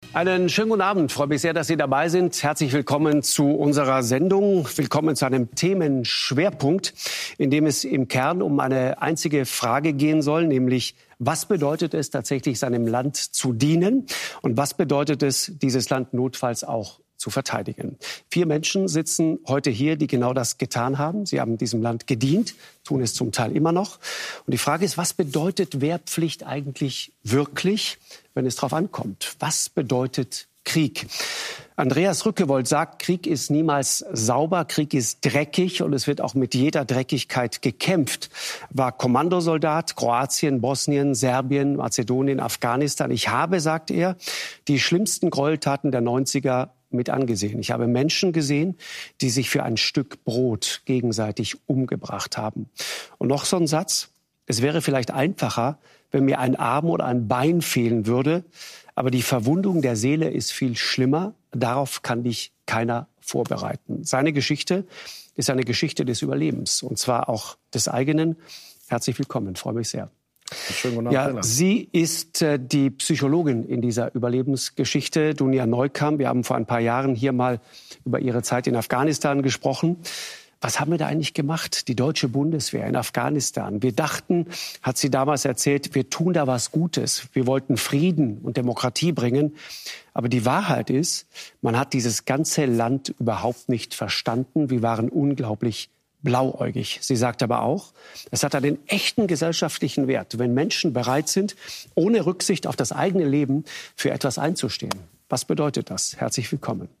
Einen schönen guten Abend. Ich freue mich sehr, dass Sie dabei sind. Herzlich willkommen zu unserer Sendung. Willkommen zu einem Themenschwerpunkt, in dem es im Kern um eine einzige Frage gehen soll, nämlich was bedeutet es tatsächlich, seinem Land zu dienen? Und was bedeutet es, dieses Land notfalls auch zu verteidigen? 4 Menschen sitzen heute hier, die genau das getan haben. Sie haben diesem Land gedient, tun es zum Teil immer noch. Und die Frage ist, was bedeutet Wehrpflicht eigentlich wirklich, wenn es darauf ankommt? Was bedeutet Krieg? Andreas Rückewold sagt, Krieg ist niemals sauber, Krieg ist dreckig und es wird auch mit jeder Dreckigkeit gekämpft. War Kommandosoldat, Kroatien, Bosnien, Serbien, Mazedonien, Afghanistan. Ich habe, sagt er, die schlimmsten Gräueltaten der 90er mit angesehen. Ich habe Menschen gesehen, die sich für ein Stück Brot gegenseitig umgebracht haben. Und noch so ein Satz: Es wäre vielleicht einfacher, wenn mir ein Arm oder ein Bein fehlen würde, aber die Verwundung der Seele ist viel schlimmer. Darauf kann dich keiner vorbereiten. Seine Geschichte ist eine Geschichte des Überlebens, und zwar auch des eigenen. Herzlich willkommen, freue mich sehr. Schönen guten Abend. Ja, sie ist die Psychologin in dieser Überlebensgeschichte, Dunja Neukamp. Wir haben vor ein paar Jahren hier mal über ihre Zeit in Afghanistan gesprochen. Was haben wir da eigentlich gemacht, die deutsche Bundeswehr in Afghanistan? Wir dachten, hat sie damals erzählt, wir tun da was Gutes. Wir wollten Frieden und Demokratie bringen. Aber die Wahrheit ist, man hat dieses ganze Land überhaupt nicht verstanden. Wir waren unglaublich blauäugig. Sie sagt aber auch, es hat einen echten gesellschaftlichen Wert, wenn Menschen bereit sind, ohne Rücksicht auf das eigene Leben für etwas einzustehen. Was bedeutet das? Herzlich willkommen.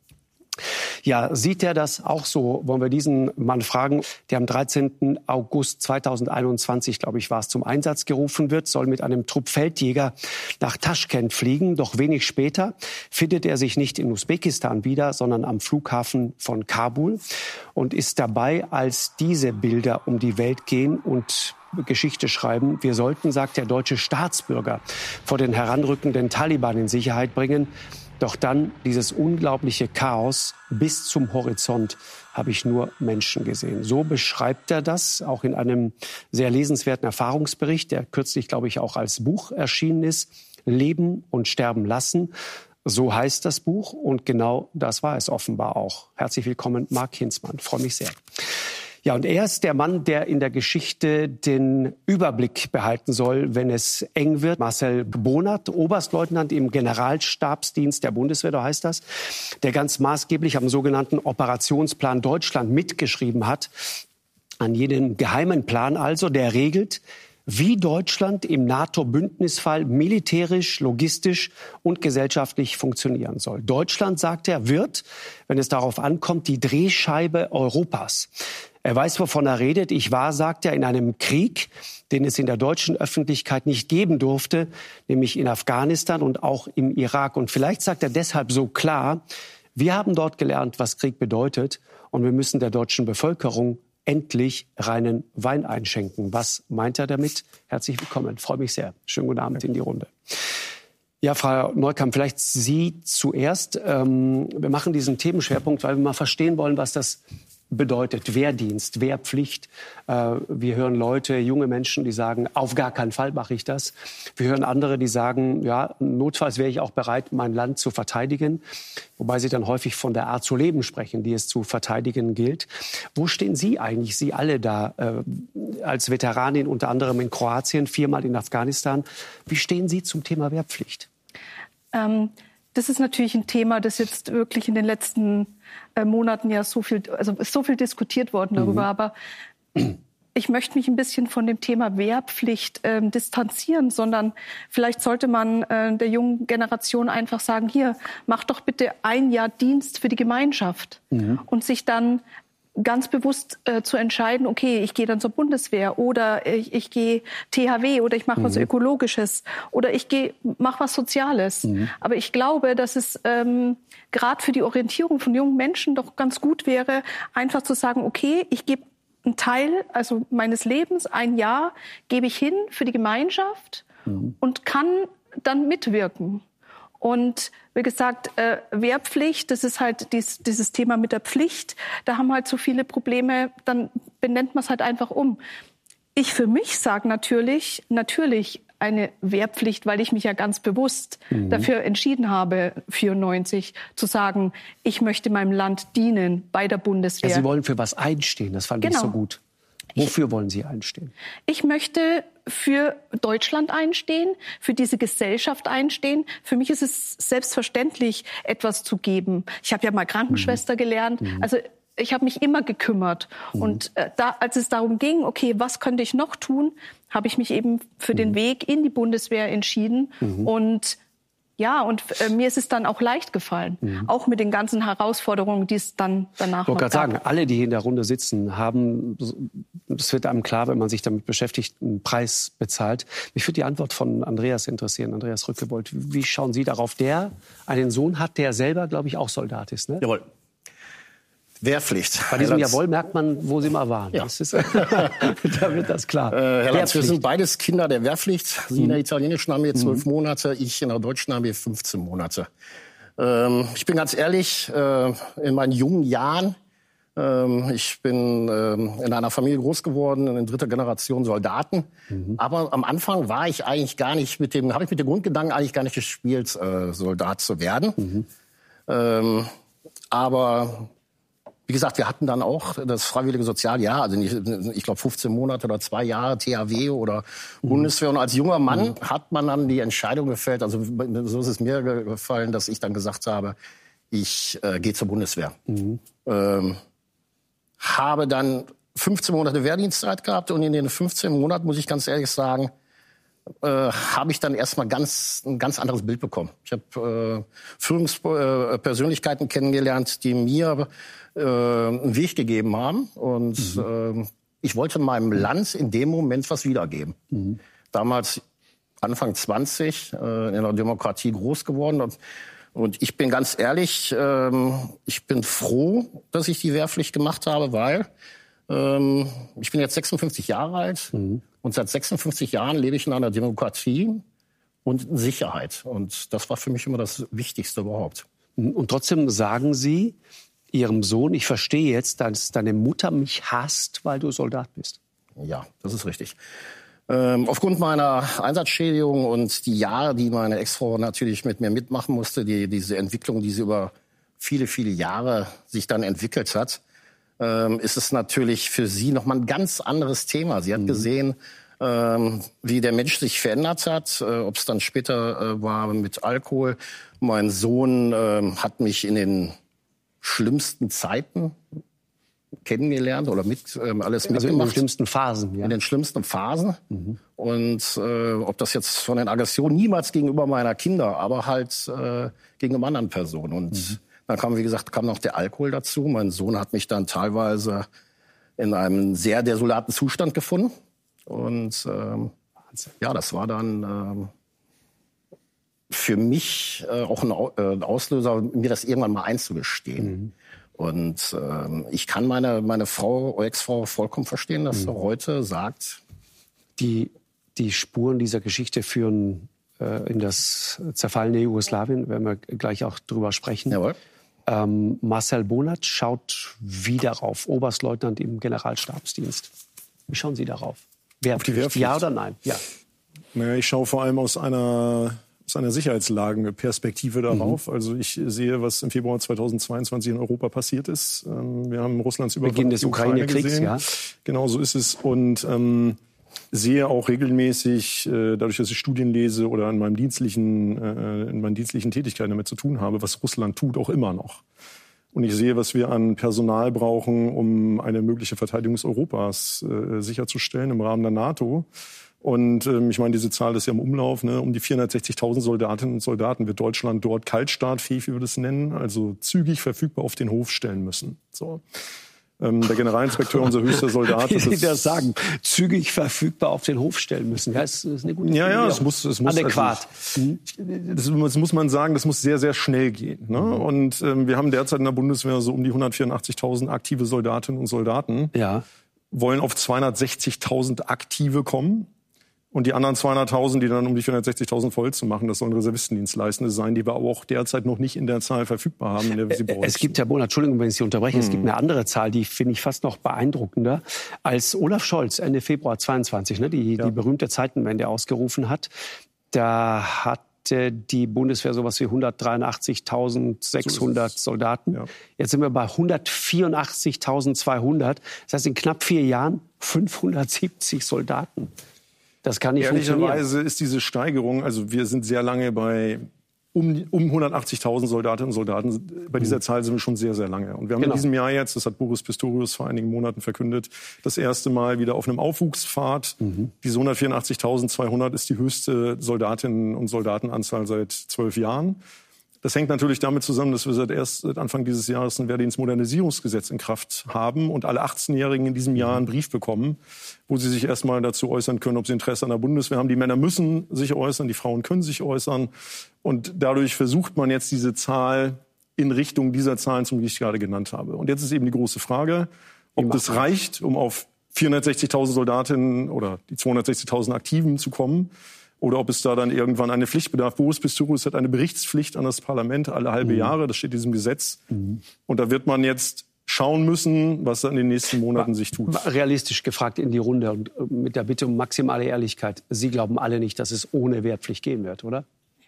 Ja, sieht er das auch so? Wollen wir diesen Mann fragen, der am 13. August 2021, glaube ich, war es, zum Einsatz gerufen wird, soll mit einem Trupp Feldjäger nach Taschkent fliegen. Doch wenig später findet er sich nicht in Usbekistan wieder, sondern am Flughafen von Kabul und ist dabei, als diese Bilder um die Welt gehen und Geschichte schreiben. Wir sollten, sagt der deutsche Staatsbürger, vor den heranrückenden Taliban in Sicherheit bringen. Doch dann dieses unglaubliche Chaos. Bis zum Horizont habe ich nur Menschen gesehen. So beschreibt er das, auch in einem sehr lesenswerten Erfahrungsbericht, der kürzlich, glaube ich, auch als Buch erschienen ist. Leben und sterben lassen. So heißt das Buch und genau das war es offenbar auch. Herzlich willkommen, Marc Hinzmann. Ich freue mich sehr. Ja, und er ist der Mann, der in der Geschichte den Überblick behalten soll, wenn es eng wird. Marcel Bonert, Oberstleutnant im Generalstabsdienst der Bundeswehr, da heißt das, der ganz maßgeblich am sogenannten Operationsplan Deutschland mitgeschrieben hat. An jedem geheimen Plan also, der regelt, wie Deutschland im NATO-Bündnisfall militärisch, logistisch und gesellschaftlich funktionieren soll. Deutschland, sagt er, wird, wenn es darauf ankommt, die Drehscheibe Europas. Er weiß, wovon er redet. Ich war, sagt er, in einem Krieg, den es in der deutschen Öffentlichkeit nicht geben durfte, nämlich in Afghanistan und auch im Irak. Und vielleicht sagt er deshalb so klar, wir haben dort gelernt, was Krieg bedeutet, und wir müssen der deutschen Bevölkerung endlich reinen Wein einschenken. Was meint er damit? Herzlich willkommen. Ich freue mich sehr. Schönen guten Abend in die Runde. Ja, Frau Neukamp, vielleicht Sie zuerst. Wir machen diesen Themenschwerpunkt, weil wir mal verstehen wollen, was das bedeutet. Wehrdienst, Wehrpflicht. Wir hören Leute, junge Menschen, die sagen, auf gar keinen Fall mache ich das. Wir hören andere, die sagen, ja, notfalls wäre ich auch bereit, mein Land zu verteidigen. Wobei sie dann häufig von der Art zu leben sprechen, die es zu verteidigen gilt. Wo stehen Sie eigentlich, Sie alle da, als Veteranin unter anderem in Kroatien, 4-mal in Afghanistan? Wie stehen Sie zum Thema Wehrpflicht? Das ist natürlich ein Thema, das jetzt wirklich in den letzten Monaten ja so viel diskutiert worden darüber. Aber ich möchte mich ein bisschen von dem Thema Wehrpflicht distanzieren, sondern vielleicht sollte man der jungen Generation einfach sagen, hier, mach doch bitte 1 Jahr Dienst für die Gemeinschaft und sich dann ganz bewusst zu entscheiden, okay, ich gehe dann zur Bundeswehr oder ich gehe THW oder ich mache was Ökologisches oder ich mache was Soziales. Aber ich glaube, dass es gerade für die Orientierung von jungen Menschen doch ganz gut wäre, einfach zu sagen, okay, ich gebe einen Teil also meines Lebens, 1 Jahr, gebe ich hin für die Gemeinschaft und kann dann mitwirken. Und wie gesagt, Wehrpflicht, das ist halt dieses Thema mit der Pflicht. Da haben halt so viele Probleme, dann benennt man es halt einfach um. Ich für mich sage natürlich, eine Wehrpflicht, weil ich mich ja ganz bewusst dafür entschieden habe, 94, zu sagen, ich möchte meinem Land dienen bei der Bundeswehr. Ja, Sie wollen für was einstehen, das fand ich so gut. Wofür wollen Sie einstehen? Ich möchte für Deutschland einstehen, für diese Gesellschaft einstehen. Für mich ist es selbstverständlich, etwas zu geben. Ich habe ja mal Krankenschwester gelernt. Also ich habe mich immer gekümmert. Und als es darum ging, okay, was könnte ich noch tun, habe ich mich eben für den Weg in die Bundeswehr entschieden. Und ja, und mir ist es dann auch leicht gefallen. Auch mit den ganzen Herausforderungen, die es dann danach noch gab. Ich wollte gerade sagen, alle, die hier in der Runde sitzen, haben, das wird einem klar, wenn man sich damit beschäftigt, einen Preis bezahlt. Mich würde die Antwort von Andreas interessieren, Andreas Rückebold. Wie schauen Sie darauf, der einen Sohn hat, der selber, glaube ich, auch Soldat ist, ne? Jawohl. Wehrpflicht. Bei diesem Jawohl merkt man, wo Sie mal waren. Ja. Das ist, da wird das klar. Herr Lanz, wir sind beides Kinder der Wehrpflicht. Sie in der italienischen Armee 12 Monate, ich in der deutschen Armee 15 Monate. Ich bin ganz ehrlich, in meinen jungen Jahren, ich bin in einer Familie groß geworden, in 3. Generation Soldaten. Aber am Anfang war ich eigentlich gar nicht habe ich mit dem Grundgedanken eigentlich gar nicht gespielt, Soldat zu werden. Aber wie gesagt, wir hatten dann auch das freiwillige Sozialjahr, also ich glaube 15 Monate oder 2 Jahre THW oder Bundeswehr. Und als junger Mann hat man dann die Entscheidung gefällt, also so ist es mir gefallen, dass ich dann gesagt habe, ich gehe zur Bundeswehr. Habe dann 15 Monate Wehrdienstzeit gehabt und in den 15 Monaten, muss ich ganz ehrlich sagen, habe ich dann erstmal ein ganz anderes Bild bekommen. Ich habe Führungspersönlichkeiten kennengelernt, die mir einen Weg gegeben haben. Und ich wollte meinem Land in dem Moment was wiedergeben. Damals Anfang 20, in einer Demokratie groß geworden. Und ich bin ganz ehrlich, ich bin froh, dass ich die Wehrpflicht gemacht habe, weil ich bin jetzt 56 Jahre alt und seit 56 Jahren lebe ich in einer Demokratie und in Sicherheit. Und das war für mich immer das Wichtigste überhaupt. Und trotzdem sagen Sie Ihrem Sohn, ich verstehe jetzt, dass deine Mutter mich hasst, weil du Soldat bist. Ja, das ist richtig. Aufgrund meiner Einsatzschädigung und die Jahre, die meine Ex-Frau natürlich mit mir mitmachen musste, diese Entwicklung, die sie über viele, viele Jahre sich dann entwickelt hat, ist es natürlich für sie nochmal ein ganz anderes Thema. Sie hat gesehen, wie der Mensch sich verändert hat, ob es dann später war mit Alkohol. Mein Sohn hat mich in den schlimmsten Zeiten kennengelernt oder alles mitgemacht. In den schlimmsten Phasen. Ja. In den schlimmsten Phasen. Und ob das jetzt von den Aggressionen niemals gegenüber meiner Kinder, aber halt gegenüber anderen Personen. Und dann kam, wie gesagt, noch der Alkohol dazu. Mein Sohn hat mich dann teilweise in einem sehr desolaten Zustand gefunden. Und ja, das war dann für mich auch ein Auslöser, mir das irgendwann mal einzugestehen. Und ich kann meine Ex-Frau vollkommen verstehen, dass sie heute sagt. Die Spuren dieser Geschichte führen in das zerfallene Jugoslawien, werden wir gleich auch drüber sprechen. Jawohl. Marcel Bohnert schaut wieder auf Oberstleutnant im Generalstabsdienst. Wie schauen Sie darauf? Auf die Wehrpflicht? Ja oder nein? Ja. Naja, ich schaue vor allem aus einer Sicherheitslagenperspektive darauf. Also ich sehe, was im Februar 2022 in Europa passiert ist. Wir haben Russlands Überfall Beginn des Ukraine-Kriegs, ja. Genau, so ist es. Und sehe auch regelmäßig, dadurch, dass ich Studien lese oder in meinen dienstlichen Tätigkeiten damit zu tun habe, was Russland tut, auch immer noch. Und ich sehe, was wir an Personal brauchen, um eine mögliche Verteidigung Europas sicherzustellen im Rahmen der NATO. Und ich meine, diese Zahl ist ja im Umlauf, ne? Um die 460.000 Soldatinnen und Soldaten wird Deutschland dort kaltstartfähig, wie wir das nennen, also zügig verfügbar auf den Hof stellen müssen. So. Der Generalinspekteur, unser höchster Soldat. Wie Sie das sagen, zügig verfügbar auf den Hof stellen müssen. Ja, das ist eine gute Ja, es muss adäquat. Also, das muss man sagen, das muss sehr, sehr schnell gehen. Ne? Und wir haben derzeit in der Bundeswehr so um die 184.000 aktive Soldatinnen und Soldaten. Ja. Wollen auf 260.000 Aktive kommen. Und die anderen 200.000, die dann um die 460.000 voll zu machen, das sollen Reservistendienstleistende sein, die wir aber auch derzeit noch nicht in der Zahl verfügbar haben, in der wir sie bräuchten. Es gibt, Herr Bohner, Entschuldigung, wenn ich Sie unterbreche, es gibt eine andere Zahl, die finde ich fast noch beeindruckender. Als Olaf Scholz Ende Februar 22 die berühmte Zeitenwende ausgerufen hat, da hatte die Bundeswehr sowas wie 183.600 Soldaten. Ja. Jetzt sind wir bei 184.200. Das heißt, in knapp 4 Jahren 570 Soldaten. Das kann nicht funktionieren. Ehrlicherweise ist diese Steigerung, also wir sind sehr lange bei um 180.000 Soldatinnen und Soldaten. Bei dieser Zahl sind wir schon sehr, sehr lange. Und wir haben in diesem Jahr jetzt, das hat Boris Pistorius vor einigen Monaten verkündet, das erste Mal wieder auf einem Aufwuchspfad. Diese 184.200 ist die höchste Soldatinnen- und Soldatenanzahl seit 12 Jahren. Das hängt natürlich damit zusammen, dass wir seit Anfang dieses Jahres ein Wehrdienstmodernisierungsgesetz in Kraft haben und alle 18-Jährigen in diesem Jahr einen Brief bekommen, wo sie sich erstmal dazu äußern können, ob sie Interesse an der Bundeswehr haben. Die Männer müssen sich äußern, die Frauen können sich äußern. Und dadurch versucht man jetzt diese Zahl in Richtung dieser Zahlen, die ich gerade genannt habe. Und jetzt ist eben die große Frage, ob das reicht, um auf 460.000 Soldatinnen oder die 260.000 Aktiven zu kommen. Oder ob es da dann irgendwann eine Pflicht bedarf. Boris Pistorius hat eine Berichtspflicht an das Parlament alle halbe Jahre. Das steht in diesem Gesetz. Und da wird man jetzt schauen müssen, was in den nächsten Monaten sich tut. Realistisch gefragt in die Runde und mit der Bitte um maximale Ehrlichkeit. Sie glauben alle nicht, dass es ohne Wehrpflicht gehen wird, oder?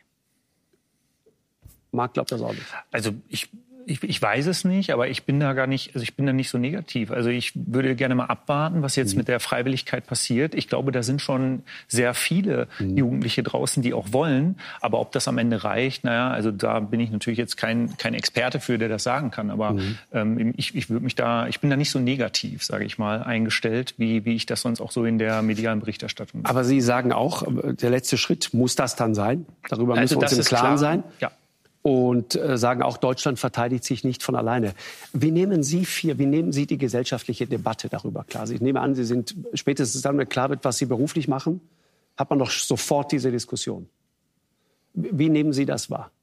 Marc glaubt das auch nicht. Also ich weiß es nicht, aber ich bin da nicht so negativ. Also ich würde gerne mal abwarten, was jetzt mit der Freiwilligkeit passiert. Ich glaube, da sind schon sehr viele Jugendliche draußen, die auch wollen. Aber ob das am Ende reicht, also da bin ich natürlich jetzt kein Experte für, der das sagen kann. Aber ich bin da nicht so negativ, sage ich mal, eingestellt, wie ich das sonst auch so in der medialen Berichterstattung bin. Aber Sie sagen auch, der letzte Schritt muss das dann sein. Darüber müssen wir uns im Klaren sein. Ja. Und sagen auch, Deutschland verteidigt sich nicht von alleine. Wie nehmen Sie die gesellschaftliche Debatte darüber klar? Ich nehme an, Sie sind spätestens dann, wenn klar wird, was Sie beruflich machen, hat man doch sofort diese Diskussion. Wie nehmen Sie das wahr?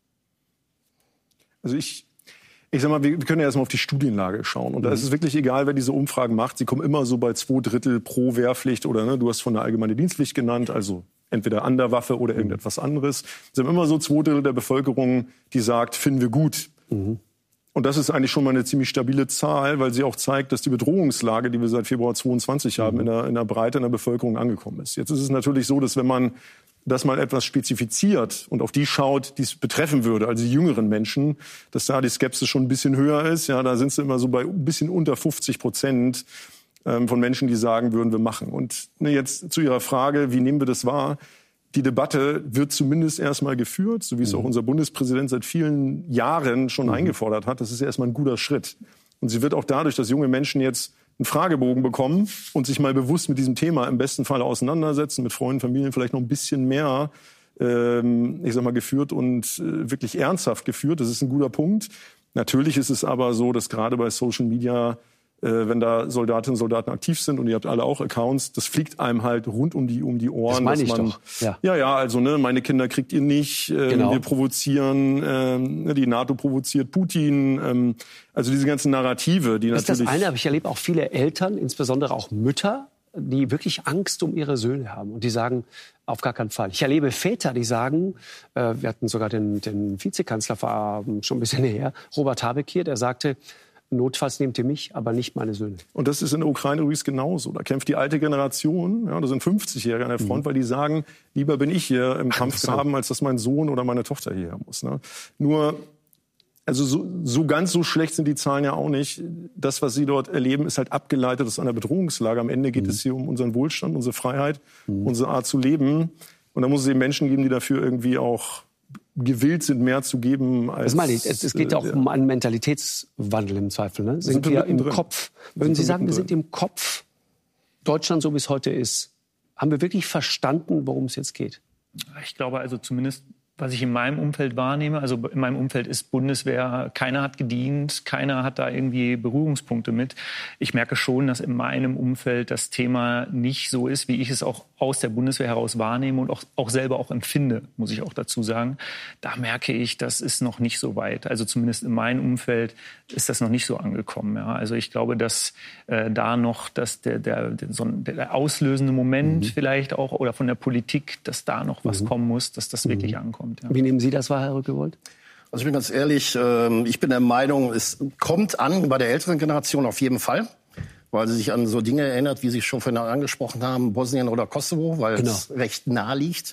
Also ich sag mal, wir können ja erstmal auf die Studienlage schauen. Und da ist es wirklich egal, wer diese Umfragen macht. Sie kommen immer so bei 2/3 pro Wehrpflicht oder du hast von der allgemeinen Dienstpflicht genannt, also entweder an der Waffe oder irgendetwas anderes. Es sind immer so 2/3 der Bevölkerung, die sagt, finden wir gut. Und das ist eigentlich schon mal eine ziemlich stabile Zahl, weil sie auch zeigt, dass die Bedrohungslage, die wir seit Februar 22 haben, in der Breite in der Bevölkerung angekommen ist. Jetzt ist es natürlich so, dass wenn man das mal etwas spezifiziert und auf die schaut, die es betreffen würde, also die jüngeren Menschen, dass da die Skepsis schon ein bisschen höher ist. Ja, da sind sie immer so bei ein bisschen unter 50% von Menschen, die sagen würden, wir machen. Und jetzt zu Ihrer Frage, wie nehmen wir das wahr? Die Debatte wird zumindest erstmal geführt, so wie es auch unser Bundespräsident seit vielen Jahren schon eingefordert hat. Das ist erstmal ein guter Schritt. Und sie wird auch dadurch, dass junge Menschen jetzt einen Fragebogen bekommen und sich mal bewusst mit diesem Thema im besten Fall auseinandersetzen, mit Freunden, Familien vielleicht noch ein bisschen mehr, geführt und wirklich ernsthaft geführt. Das ist ein guter Punkt. Natürlich ist es aber so, dass gerade bei Social Media, wenn da Soldatinnen und Soldaten aktiv sind und ihr habt alle auch Accounts, das fliegt einem halt rund um die Ohren. Das meine ich doch. Ja, also meine Kinder kriegt ihr nicht, wir provozieren, die NATO provoziert Putin, also diese ganzen Narrative, die das natürlich... Das ist das eine, aber ich erlebe auch viele Eltern, insbesondere auch Mütter, die wirklich Angst um ihre Söhne haben und die sagen, auf gar keinen Fall. Ich erlebe Väter, die sagen, wir hatten sogar den Vizekanzler schon ein bisschen her, Robert Habeck hier, der sagte, notfalls nehmt ihr mich, aber nicht meine Söhne. Und das ist in der Ukraine übrigens genauso. Da kämpft die alte Generation, da sind 50-Jährige an der Front, weil die sagen, lieber bin ich hier im Kampf graben, als dass mein Sohn oder meine Tochter hierher muss. Nur, also so ganz so schlecht sind die Zahlen ja auch nicht. Das, was Sie dort erleben, ist halt abgeleitet aus einer Bedrohungslage. Am Ende geht es hier um unseren Wohlstand, unsere Freiheit, unsere Art zu leben. Und da muss es eben Menschen geben, die dafür irgendwie auch gewillt sind, mehr zu geben als... Das meine ich. Es geht auch um einen Mentalitätswandel im Zweifel. Ne? Sind wir im Kopf? Würden Sie sagen, wir sind im Kopf Deutschland, so wie es heute ist? Haben wir wirklich verstanden, worum es jetzt geht? Ich glaube also zumindest was ich in meinem Umfeld wahrnehme, also in meinem Umfeld ist Bundeswehr, keiner hat gedient, keiner hat da irgendwie Berührungspunkte mit. Ich merke schon, dass in meinem Umfeld das Thema nicht so ist, wie ich es auch aus der Bundeswehr heraus wahrnehme und auch selber auch empfinde, muss ich auch dazu sagen. Da merke ich, das ist noch nicht so weit. Also zumindest in meinem Umfeld ist das noch nicht so angekommen. Ja. Also ich glaube, dass da noch der auslösende Moment vielleicht auch oder von der Politik, dass da noch was kommen muss, dass das wirklich ankommt. Ja. Wie nehmen Sie das wahr, Herr Rückewold? Also ich bin ganz ehrlich, ich bin der Meinung, es kommt an bei der älteren Generation auf jeden Fall, weil sie sich an so Dinge erinnert, wie Sie schon vorhin angesprochen haben, Bosnien oder Kosovo, weil es recht nah liegt.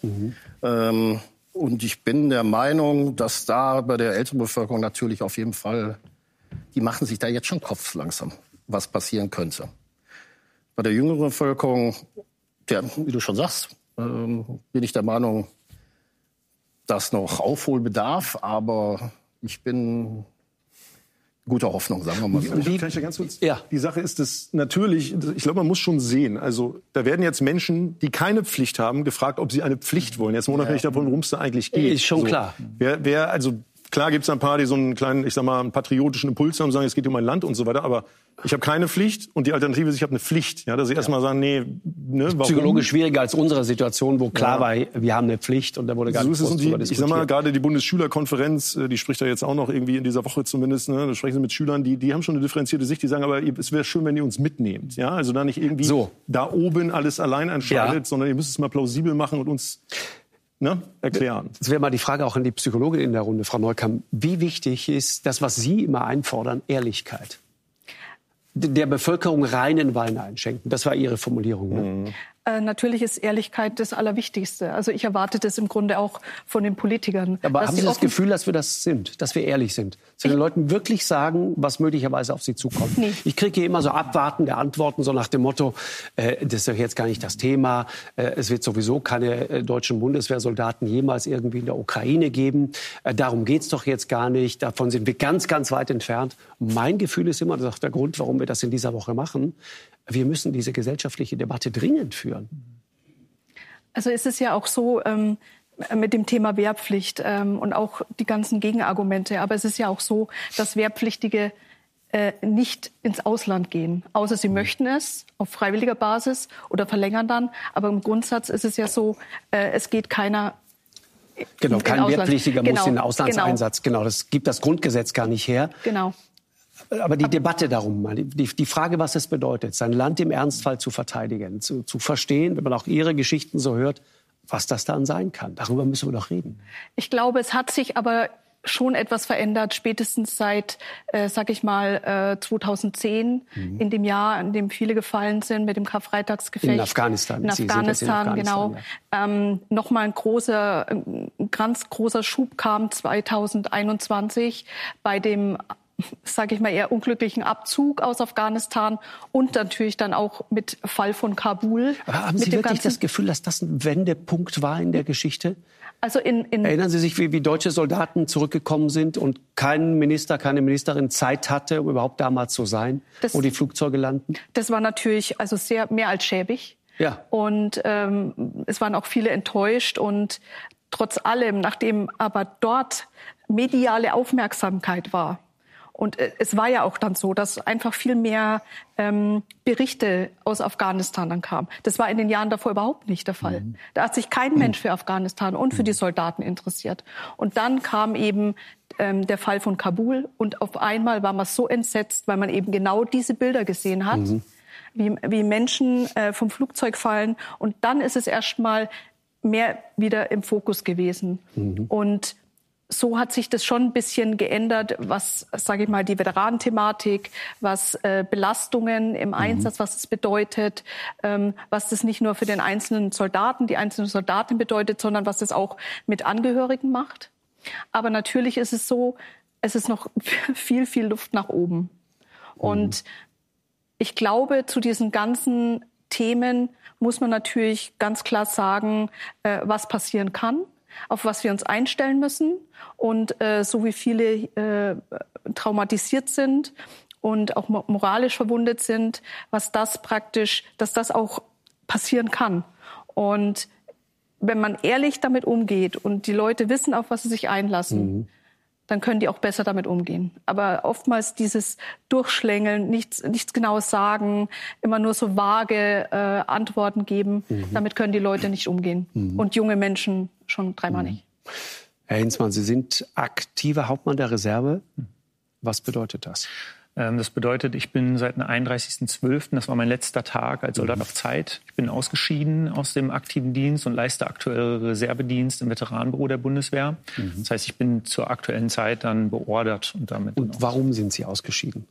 Und ich bin der Meinung, dass da bei der älteren Bevölkerung natürlich auf jeden Fall, die machen sich da jetzt schon Kopf langsam, was passieren könnte. Bei der jüngeren Bevölkerung, wie du schon sagst, bin ich der Meinung, dass noch Aufholbedarf, aber ich bin guter Hoffnung, sagen wir mal so. Kann ich da ganz kurz? Ja. Die Sache ist, dass natürlich, ich glaube, man muss schon sehen, also da werden jetzt Menschen, die keine Pflicht haben, gefragt, ob sie eine Pflicht wollen. Jetzt mal unabhängig davon, worum es da eigentlich geht. Ist schon klar. Also klar gibt es ein paar, die so einen kleinen, ich sag mal, einen patriotischen Impuls haben und sagen, es geht um mein Land und so weiter, aber ich habe keine Pflicht und die Alternative ist, ich habe eine Pflicht. Ja, dass sie erstmal sagen, nee, ne, warum? Psychologisch schwieriger als unsere Situation, wo klar war, wir haben eine Pflicht und da wurde gar nicht groß drüber diskutiert. Ich sag mal, gerade die Bundesschülerkonferenz, die spricht da jetzt auch noch irgendwie in dieser Woche zumindest, ne, da sprechen sie mit Schülern, die haben schon eine differenzierte Sicht, die sagen, aber es wäre schön, wenn ihr uns mitnehmt. Ja, also da nicht irgendwie da oben alles allein entscheidet, sondern ihr müsst es mal plausibel machen und uns erklären. Das wäre mal die Frage auch an die Psychologin in der Runde, Frau Neukamp. Wie wichtig ist das, was Sie immer einfordern, Ehrlichkeit? Der Bevölkerung reinen Wein einschenken. Das war Ihre Formulierung. Ne? Natürlich ist Ehrlichkeit das Allerwichtigste. Also ich erwarte das im Grunde auch von den Politikern. Aber haben Sie das Gefühl, dass wir das sind, dass wir ehrlich sind? Dass wir den Leuten wirklich sagen, was möglicherweise auf sie zukommt? Nee. Ich kriege hier immer so abwartende Antworten, so nach dem Motto, das ist doch jetzt gar nicht das Thema. Es wird sowieso keine deutschen Bundeswehrsoldaten jemals irgendwie in der Ukraine geben. Darum geht's doch jetzt gar nicht. Davon sind wir ganz, ganz weit entfernt. Und mein Gefühl ist immer, das ist auch der Grund, warum wir das in dieser Woche machen, wir müssen diese gesellschaftliche Debatte dringend führen. Also ist es ja auch so mit dem Thema Wehrpflicht und auch die ganzen Gegenargumente. Aber es ist ja auch so, dass Wehrpflichtige nicht ins Ausland gehen, außer sie möchten es auf freiwilliger Basis oder verlängern dann. Aber im Grundsatz ist es ja so, es geht keiner. Genau, kein Wehrpflichtiger muss in den Auslandseinsatz. Genau, das gibt das Grundgesetz gar nicht her. Genau. Aber die Debatte darum, die Frage, was es bedeutet, sein Land im Ernstfall zu verteidigen, zu verstehen, wenn man auch Ihre Geschichten so hört, was das dann sein kann. Darüber müssen wir doch reden. Ich glaube, es hat sich aber schon etwas verändert, spätestens seit, 2010, in dem Jahr, in dem viele gefallen sind mit dem Karfreitagsgefecht. In Afghanistan. In Afghanistan, genau. Ja. Nochmal ein ganz großer Schub kam 2021 bei dem eher unglücklichen Abzug aus Afghanistan und natürlich dann auch mit Fall von Kabul. Aber haben Sie wirklich das Gefühl, dass das ein Wendepunkt war in der Geschichte? Also Erinnern Sie sich, wie deutsche Soldaten zurückgekommen sind und kein Minister, keine Ministerin Zeit hatte, um überhaupt da mal zu sein, wo die Flugzeuge landen? Das war natürlich sehr mehr als schäbig. Ja. Und es waren auch viele enttäuscht. Und trotz allem, nachdem aber dort mediale Aufmerksamkeit war, und es war ja auch dann so, dass einfach viel mehr Berichte aus Afghanistan dann kamen. Das war in den Jahren davor überhaupt nicht der Fall. Da hat sich kein Mensch für Afghanistan und für die Soldaten interessiert. Und dann kam eben der Fall von Kabul. Und auf einmal war man so entsetzt, weil man eben genau diese Bilder gesehen hat, wie Menschen vom Flugzeug fallen. Und dann ist es erst mal mehr wieder im Fokus gewesen. Und so hat sich das schon ein bisschen geändert, was, die Veteranenthematik, was Belastungen im Einsatz, was es bedeutet, was das nicht nur für den einzelnen Soldaten, die einzelne Soldatin bedeutet, sondern was das auch mit Angehörigen macht. Aber natürlich ist es so, es ist noch viel, viel Luft nach oben. Und ich glaube, zu diesen ganzen Themen muss man natürlich ganz klar sagen, was passieren kann, auf was wir uns einstellen müssen. Und so wie viele traumatisiert sind und auch moralisch verwundet sind, dass das auch passieren kann. Und wenn man ehrlich damit umgeht und die Leute wissen, auf was sie sich einlassen, dann können die auch besser damit umgehen. Aber oftmals dieses Durchschlängeln, nichts Genaues sagen, immer nur so vage Antworten geben, damit können die Leute nicht umgehen. Und junge Menschen schon dreimal nicht. Herr Hinzmann, Sie sind aktiver Hauptmann der Reserve. Was bedeutet das? Das bedeutet, ich bin seit dem 31.12., das war mein letzter Tag als Soldat auf Zeit. Ich bin ausgeschieden aus dem aktiven Dienst und leiste aktuell Reservedienst im Veteranenbüro der Bundeswehr. Das heißt, ich bin zur aktuellen Zeit dann beordert. Und warum sind Sie ausgeschieden?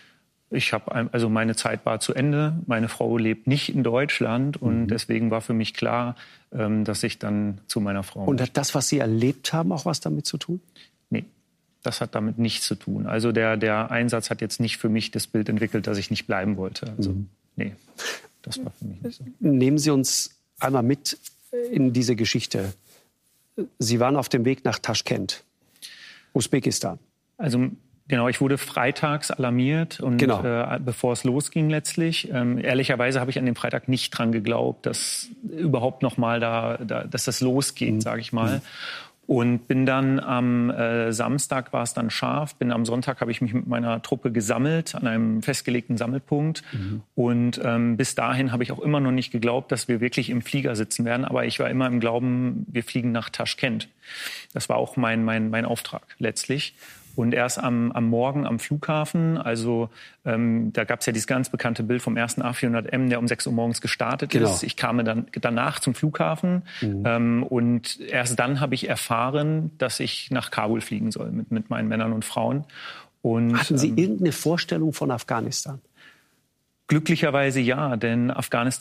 Also meine Zeit war zu Ende. Meine Frau lebt nicht in Deutschland und deswegen war für mich klar, dass ich dann zu meiner Frau. Und hat das, was Sie erlebt haben, auch was damit zu tun? Nee. Das hat damit nichts zu tun. Also der Einsatz hat jetzt nicht für mich das Bild entwickelt, dass ich nicht bleiben wollte. Also nee, das war für mich nicht so. Nehmen Sie uns einmal mit in diese Geschichte. Sie waren auf dem Weg nach Taschkent, Usbekistan. Also genau, ich wurde freitags alarmiert und bevor es losging letztlich. Ehrlicherweise habe ich an dem Freitag nicht dran geglaubt, dass überhaupt noch mal dass das losgeht, sage ich mal. Und bin dann am Samstag war es dann scharf. Am Sonntag habe ich mich mit meiner Truppe gesammelt an einem festgelegten Sammelpunkt. Und bis dahin habe ich auch immer noch nicht geglaubt, dass wir wirklich im Flieger sitzen werden. Aber ich war immer im Glauben, wir fliegen nach Taschkent. Das war auch mein Auftrag letztlich. Und erst am Morgen am Flughafen, also da gab es ja dieses ganz bekannte Bild vom ersten A400M, der um 6 Uhr morgens gestartet ist. Ich kam dann danach zum Flughafen und erst dann habe ich erfahren, dass ich nach Kabul fliegen soll mit meinen Männern und Frauen. Und, hatten Sie irgendeine Vorstellung von Afghanistan? Glücklicherweise ja, denn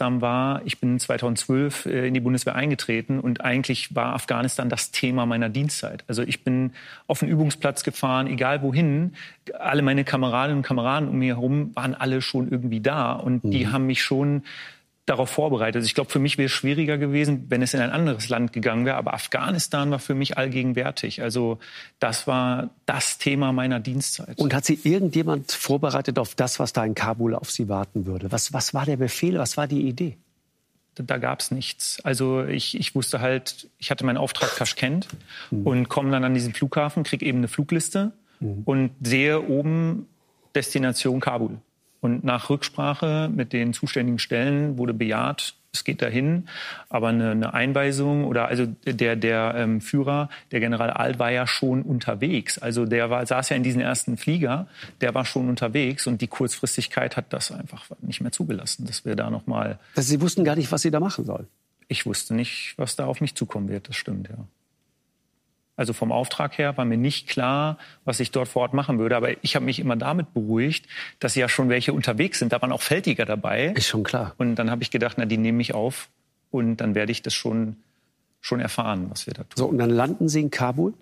ich bin 2012 in die Bundeswehr eingetreten und eigentlich war Afghanistan das Thema meiner Dienstzeit. Also ich bin auf den Übungsplatz gefahren, egal wohin. Alle meine Kameradinnen und Kameraden um mich herum waren alle schon irgendwie da und die haben mich schon darauf vorbereitet. Also ich glaube, für mich wäre es schwieriger gewesen, wenn es in ein anderes Land gegangen wäre. Aber Afghanistan war für mich allgegenwärtig. Also das war das Thema meiner Dienstzeit. Und hat Sie irgendjemand vorbereitet auf das, was da in Kabul auf Sie warten würde? Was war der Befehl? Was war die Idee? Da gab es nichts. Also ich wusste halt, ich hatte meinen Auftrag Taschkent und komme dann an diesen Flughafen, kriege eben eine Flugliste und sehe oben Destination Kabul. Und nach Rücksprache mit den zuständigen Stellen wurde bejaht, es geht dahin. Aber eine Einweisung oder also der Führer, der General Alt, war ja schon unterwegs. Also saß ja in diesem ersten Flieger, der war schon unterwegs und die Kurzfristigkeit hat das einfach nicht mehr zugelassen, dass wir da noch mal. Also Sie wussten gar nicht, was Sie da machen sollen? Ich wusste nicht, was da auf mich zukommen wird. Das stimmt, ja. Also vom Auftrag her war mir nicht klar, was ich dort vor Ort machen würde. Aber ich habe mich immer damit beruhigt, dass ja schon welche unterwegs sind. Da waren auch Feldjäger dabei. Ist schon klar. Und dann habe ich gedacht, die nehmen mich auf. Und dann werde ich das schon erfahren, was wir da tun. So, und dann landen Sie in Kabul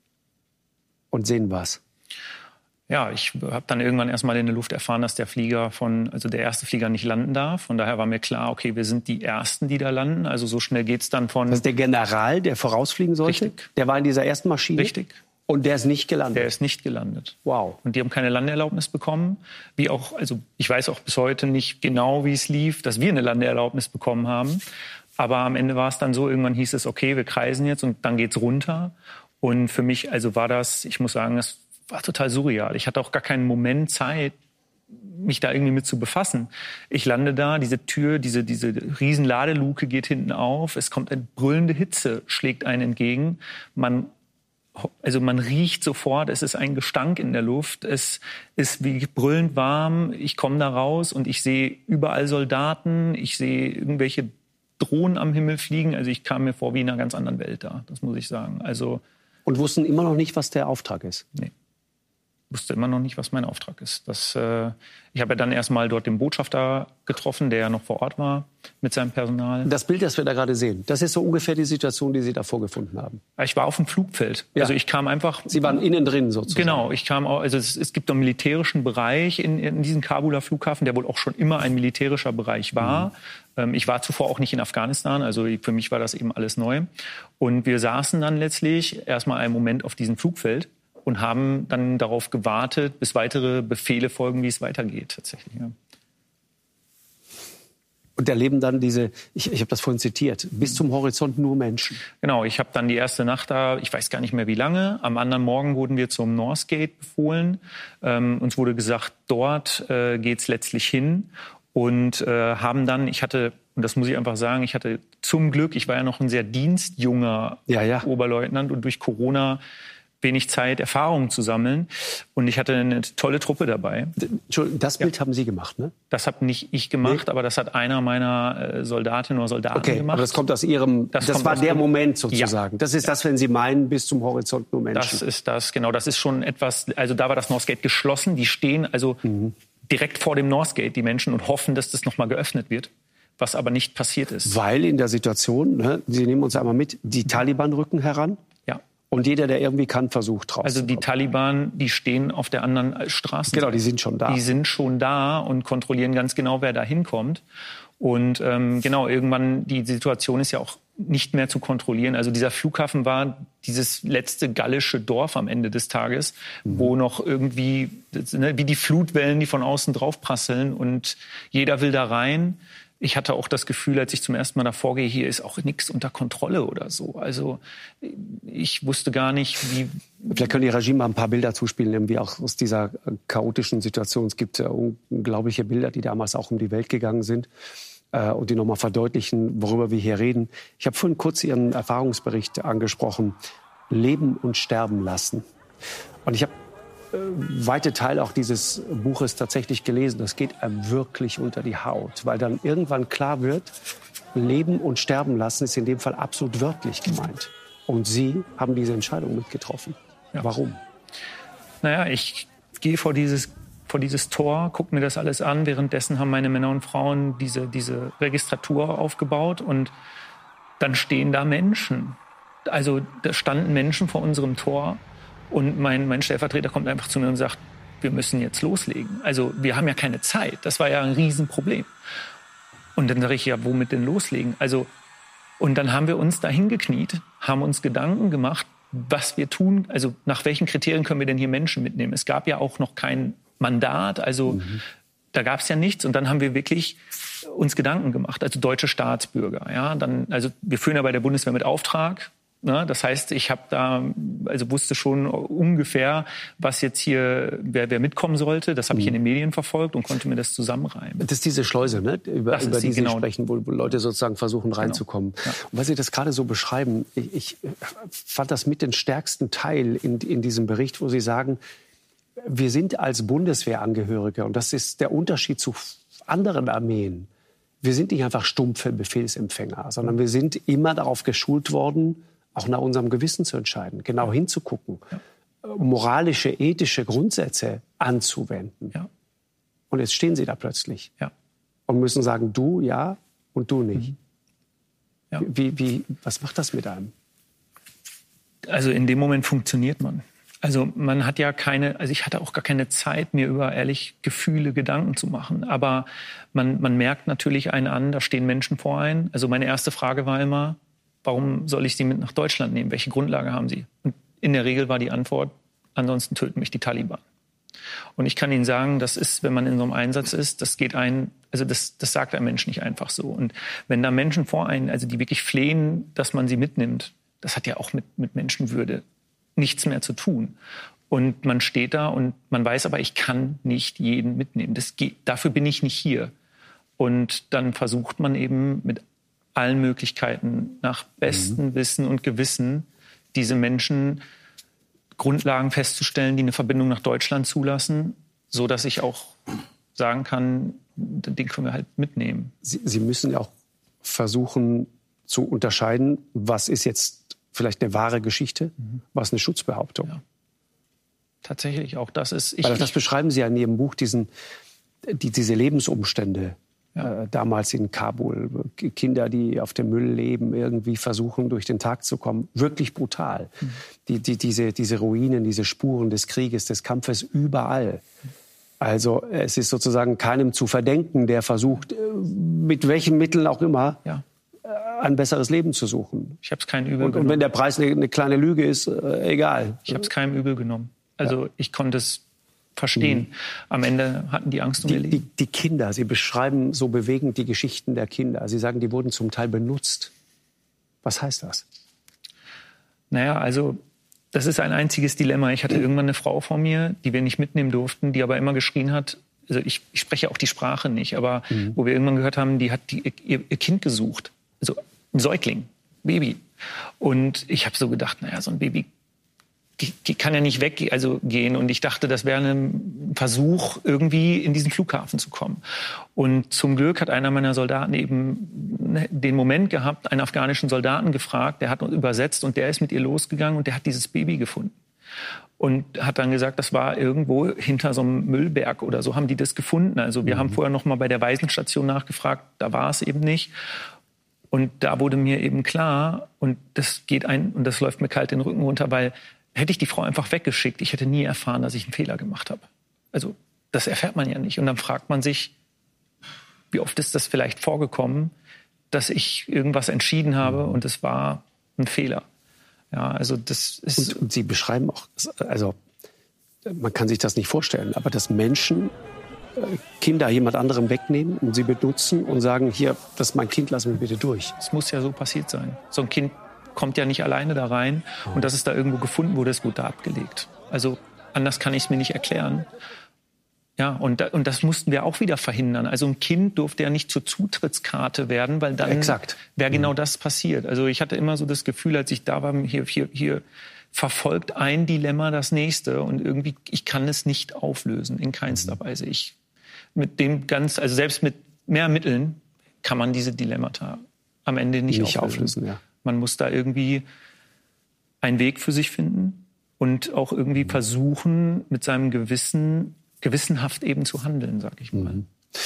und sehen was? Ja, ich habe dann irgendwann erstmal in der Luft erfahren, dass der erste Flieger nicht landen darf. Von daher war mir klar, okay, wir sind die Ersten, die da landen. Also so schnell geht's dann von. Das ist der General, der vorausfliegen sollte? Richtig. Der war in dieser ersten Maschine? Richtig. Und der ist nicht gelandet? Der ist nicht gelandet. Wow. Und die haben keine Landeerlaubnis bekommen. Ich weiß auch bis heute nicht genau, wie es lief, dass wir eine Landeerlaubnis bekommen haben. Aber am Ende war es dann so, irgendwann hieß es, okay, wir kreisen jetzt und dann geht's runter. Und für mich, war das, ich muss sagen, das war total surreal. Ich hatte auch gar keinen Moment Zeit, mich da irgendwie mit zu befassen. Ich lande da, diese Tür, diese riesen Ladeluke geht hinten auf. Es kommt eine brüllende Hitze, schlägt einen entgegen. Man riecht sofort, es ist ein Gestank in der Luft. Es ist wie brüllend warm. Ich komme da raus und ich sehe überall Soldaten. Ich sehe irgendwelche Drohnen am Himmel fliegen. Also ich kam mir vor wie in einer ganz anderen Welt da. Das muss ich sagen. Und wussten immer noch nicht, was der Auftrag ist? Nee. Wusste immer noch nicht, was mein Auftrag ist. Ich habe ja dann erstmal dort den Botschafter getroffen, der ja noch vor Ort war mit seinem Personal. Das Bild, das wir da gerade sehen, das ist so ungefähr die Situation, die Sie da vorgefunden haben. Ich war auf dem Flugfeld. Ja. Also ich kam einfach. Sie waren innen drin sozusagen. Genau, ich kam auch. Also es gibt einen militärischen Bereich in diesem Kabuler Flughafen, der wohl auch schon immer ein militärischer Bereich war. Ich war zuvor auch nicht in Afghanistan, also für mich war das eben alles neu. Und wir saßen dann letztlich erstmal einen Moment auf diesem Flugfeld und haben dann darauf gewartet, bis weitere Befehle folgen, wie es weitergeht tatsächlich. Ja. Und erleben dann ich habe das vorhin zitiert, bis zum Horizont nur Menschen. Genau, ich habe dann die erste Nacht da, ich weiß gar nicht mehr wie lange, am anderen Morgen wurden wir zum Northgate befohlen. Uns wurde gesagt, dort geht's letztlich hin. Und haben dann, und das muss ich einfach sagen, ich hatte zum Glück, ich war ja noch ein sehr dienstjunger Oberleutnant und durch Corona wenig Zeit, Erfahrungen zu sammeln. Und ich hatte eine tolle Truppe dabei. Entschuldigung, das Bild haben Sie gemacht, ne? Das habe nicht ich gemacht, aber das hat einer meiner Soldatinnen oder Soldaten gemacht. Aber das kommt aus Ihrem, das war der Moment sozusagen. Ja. Das ist das, wenn Sie meinen, bis zum Horizont nur Menschen. Das ist das, genau. Das ist schon etwas, also da war das Northgate geschlossen. Die stehen also direkt vor dem Northgate, die Menschen, und hoffen, dass das nochmal geöffnet wird. Was aber nicht passiert ist. Weil in der Situation, ne, Sie nehmen uns einmal mit, die Taliban rücken heran. Ja. Und jeder, der irgendwie kann, versucht rauszukommen. Also die Taliban, die stehen auf der anderen Straße. Genau, die sind schon da. Die sind schon da und kontrollieren ganz genau, wer da hinkommt. Und genau, irgendwann, die Situation ist ja auch nicht mehr zu kontrollieren. Also dieser Flughafen war dieses letzte gallische Dorf am Ende des Tages, wo noch irgendwie, wie die Flutwellen, die von außen draufprasseln, und jeder will da rein. Ich hatte auch das Gefühl, als ich zum ersten Mal davor gehe, hier ist auch nichts unter Kontrolle oder so. Also ich wusste gar nicht, wie... Vielleicht können die Regime mal ein paar Bilder zuspielen, irgendwie auch aus dieser chaotischen Situation. Es gibt unglaubliche Bilder, die damals auch um die Welt gegangen sind und die nochmal verdeutlichen, worüber wir hier reden. Ich habe vorhin kurz Ihren Erfahrungsbericht angesprochen. Leben und sterben lassen. Und ich habe weite Teile auch dieses Buches tatsächlich gelesen. Das geht einem wirklich unter die Haut, weil dann irgendwann klar wird, Leben und sterben lassen ist in dem Fall absolut wörtlich gemeint. Und Sie haben diese Entscheidung mitgetroffen. Ja. Warum? Naja, ich gehe vor dieses Tor, gucke mir das alles an. Währenddessen haben meine Männer und Frauen diese Registratur aufgebaut, und dann stehen da Menschen. Also da standen Menschen vor unserem Tor. Und mein Stellvertreter kommt einfach zu mir und sagt, wir müssen jetzt loslegen. Also wir haben ja keine Zeit. Das war ja ein Riesenproblem. Und dann sage ich, ja, womit denn loslegen? Also, und dann haben wir uns da hingekniet, haben uns Gedanken gemacht, was wir tun. Also nach welchen Kriterien können wir denn hier Menschen mitnehmen? Es gab ja auch noch kein Mandat. Also da gab es ja nichts. Und dann haben wir wirklich uns Gedanken gemacht. Also deutsche Staatsbürger. Ja, also wir führen ja bei der Bundeswehr mit Auftrag. Ne? Das heißt, ich habe wusste schon ungefähr, was jetzt hier, wer mitkommen sollte. Das habe ich in den Medien verfolgt und konnte mir das zusammenreimen. Das ist diese Schleuse, ne? über die Sie sprechen, wo Leute sozusagen versuchen reinzukommen. Genau. Ja. Und weil Sie das gerade so beschreiben, ich fand das mit den stärksten Teil in diesem Bericht, wo Sie sagen, wir sind als Bundeswehrangehörige, und das ist der Unterschied zu anderen Armeen, wir sind nicht einfach stumpfe Befehlsempfänger, sondern wir sind immer darauf geschult worden, auch nach unserem Gewissen zu entscheiden, genau hinzugucken, moralische, ethische Grundsätze anzuwenden. Ja. Und jetzt stehen Sie da plötzlich und müssen sagen, du ja und du nicht. Ja. Was macht das mit einem? Also in dem Moment funktioniert man. Also man hat ja ich hatte auch gar keine Zeit, mir über ehrlich Gefühle Gedanken zu machen. Aber man merkt natürlich einen an, da stehen Menschen vor einem. Also meine erste Frage war immer, warum soll ich sie mit nach Deutschland nehmen? Welche Grundlage haben sie? Und in der Regel war die Antwort, ansonsten töten mich die Taliban. Und ich kann Ihnen sagen, das ist, wenn man in so einem Einsatz ist, das sagt ein Mensch nicht einfach so. Und wenn da Menschen vor einem, also die wirklich flehen, dass man sie mitnimmt, das hat ja auch mit Menschenwürde nichts mehr zu tun. Und man steht da und man weiß aber, ich kann nicht jeden mitnehmen. Dafür bin ich nicht hier. Und dann versucht man eben mit allen Möglichkeiten nach bestem Wissen und Gewissen diese Menschen Grundlagen festzustellen, die eine Verbindung nach Deutschland zulassen, so dass ich auch sagen kann, den können wir halt mitnehmen. Sie müssen ja auch versuchen zu unterscheiden, was ist jetzt vielleicht eine wahre Geschichte, was eine Schutzbehauptung. Ja. Tatsächlich, auch das ist... Das beschreiben Sie ja in Ihrem Buch, diese Lebensumstände. Damals in Kabul, Kinder, die auf dem Müll leben, irgendwie versuchen, durch den Tag zu kommen. Wirklich brutal. Diese Ruinen, diese Spuren des Krieges, des Kampfes überall. Also es ist sozusagen keinem zu verdenken, der versucht, mit welchen Mitteln auch immer, ein besseres Leben zu suchen. Ich habe es keinem übel genommen. Und wenn der Preis eine kleine Lüge ist, egal. Ich habe es keinem übel genommen. Also ich konnte es verstehen. Am Ende hatten die Angst um ihr Leben. Die Kinder, Sie beschreiben so bewegend die Geschichten der Kinder. Sie sagen, die wurden zum Teil benutzt. Was heißt das? Naja, also das ist ein einziges Dilemma. Ich hatte irgendwann eine Frau vor mir, die wir nicht mitnehmen durften, die aber immer geschrien hat, also ich spreche auch die Sprache nicht, aber wo wir irgendwann gehört haben, die hat ihr Kind gesucht. Also ein Säugling, Baby. Und ich habe so gedacht, naja, so ein Baby die kann ja nicht weggehen. Und ich dachte, das wäre ein Versuch, irgendwie in diesen Flughafen zu kommen. Und zum Glück hat einer meiner Soldaten eben den Moment gehabt, einen afghanischen Soldaten gefragt, der hat uns übersetzt und der ist mit ihr losgegangen und der hat dieses Baby gefunden. Und hat dann gesagt, das war irgendwo hinter so einem Müllberg oder so, haben die das gefunden. Also wir haben vorher noch mal bei der Waisenstation nachgefragt, da war es eben nicht. Und da wurde mir eben klar, und das läuft mir kalt den Rücken runter, weil hätte ich die Frau einfach weggeschickt, ich hätte nie erfahren, dass ich einen Fehler gemacht habe. Also das erfährt man ja nicht. Und dann fragt man sich, wie oft ist das vielleicht vorgekommen, dass ich irgendwas entschieden habe und es war ein Fehler. Ja, also das ist. Und Sie beschreiben auch, also man kann sich das nicht vorstellen, aber dass Menschen Kinder jemand anderem wegnehmen und sie benutzen und sagen, hier, das ist mein Kind, lass mich bitte durch. Es muss ja so passiert sein. So ein Kind kommt ja nicht alleine da rein und dass es da irgendwo gefunden wurde, ist gut da abgelegt. Also anders kann ich es mir nicht erklären. Ja, und das mussten wir auch wieder verhindern. Also ein Kind durfte ja nicht zur Zutrittskarte werden, weil dann wäre genau das passiert. Also ich hatte immer so das Gefühl, als ich da war, hier verfolgt ein Dilemma das nächste und irgendwie, ich kann es nicht auflösen, in keinster Weise. Selbst mit mehr Mitteln kann man diese Dilemmata am Ende nicht auflösen. Ja. Man muss da irgendwie einen Weg für sich finden und auch irgendwie versuchen, mit seinem Gewissen gewissenhaft eben zu handeln, sag ich mal.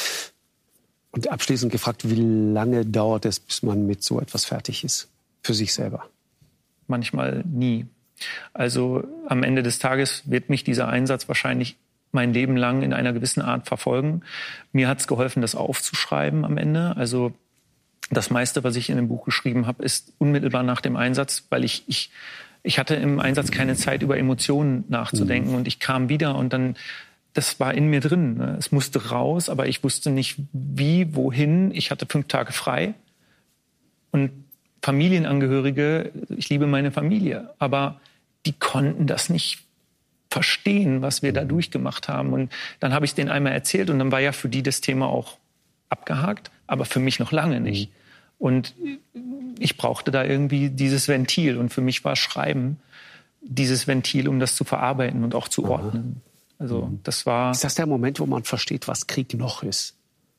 Und abschließend gefragt, wie lange dauert es, bis man mit so etwas fertig ist? Für sich selber? Manchmal nie. Also am Ende des Tages wird mich dieser Einsatz wahrscheinlich mein Leben lang in einer gewissen Art verfolgen. Mir hat es geholfen, das aufzuschreiben am Ende. Also das meiste, was ich in dem Buch geschrieben habe, ist unmittelbar nach dem Einsatz, weil ich hatte im Einsatz keine Zeit, über Emotionen nachzudenken. Und ich kam wieder und dann, das war in mir drin. Ne? Es musste raus, aber ich wusste nicht wie, wohin. Ich hatte 5 Tage frei. Und Familienangehörige, ich liebe meine Familie, aber die konnten das nicht verstehen, was wir da durchgemacht haben. Und dann habe ich es denen einmal erzählt und dann war ja für die das Thema auch abgehakt, aber für mich noch lange nicht. Und ich brauchte da irgendwie dieses Ventil. Und für mich war Schreiben dieses Ventil, um das zu verarbeiten und auch zu ordnen. Also das war. Ist das der Moment, wo man versteht, was Krieg noch ist?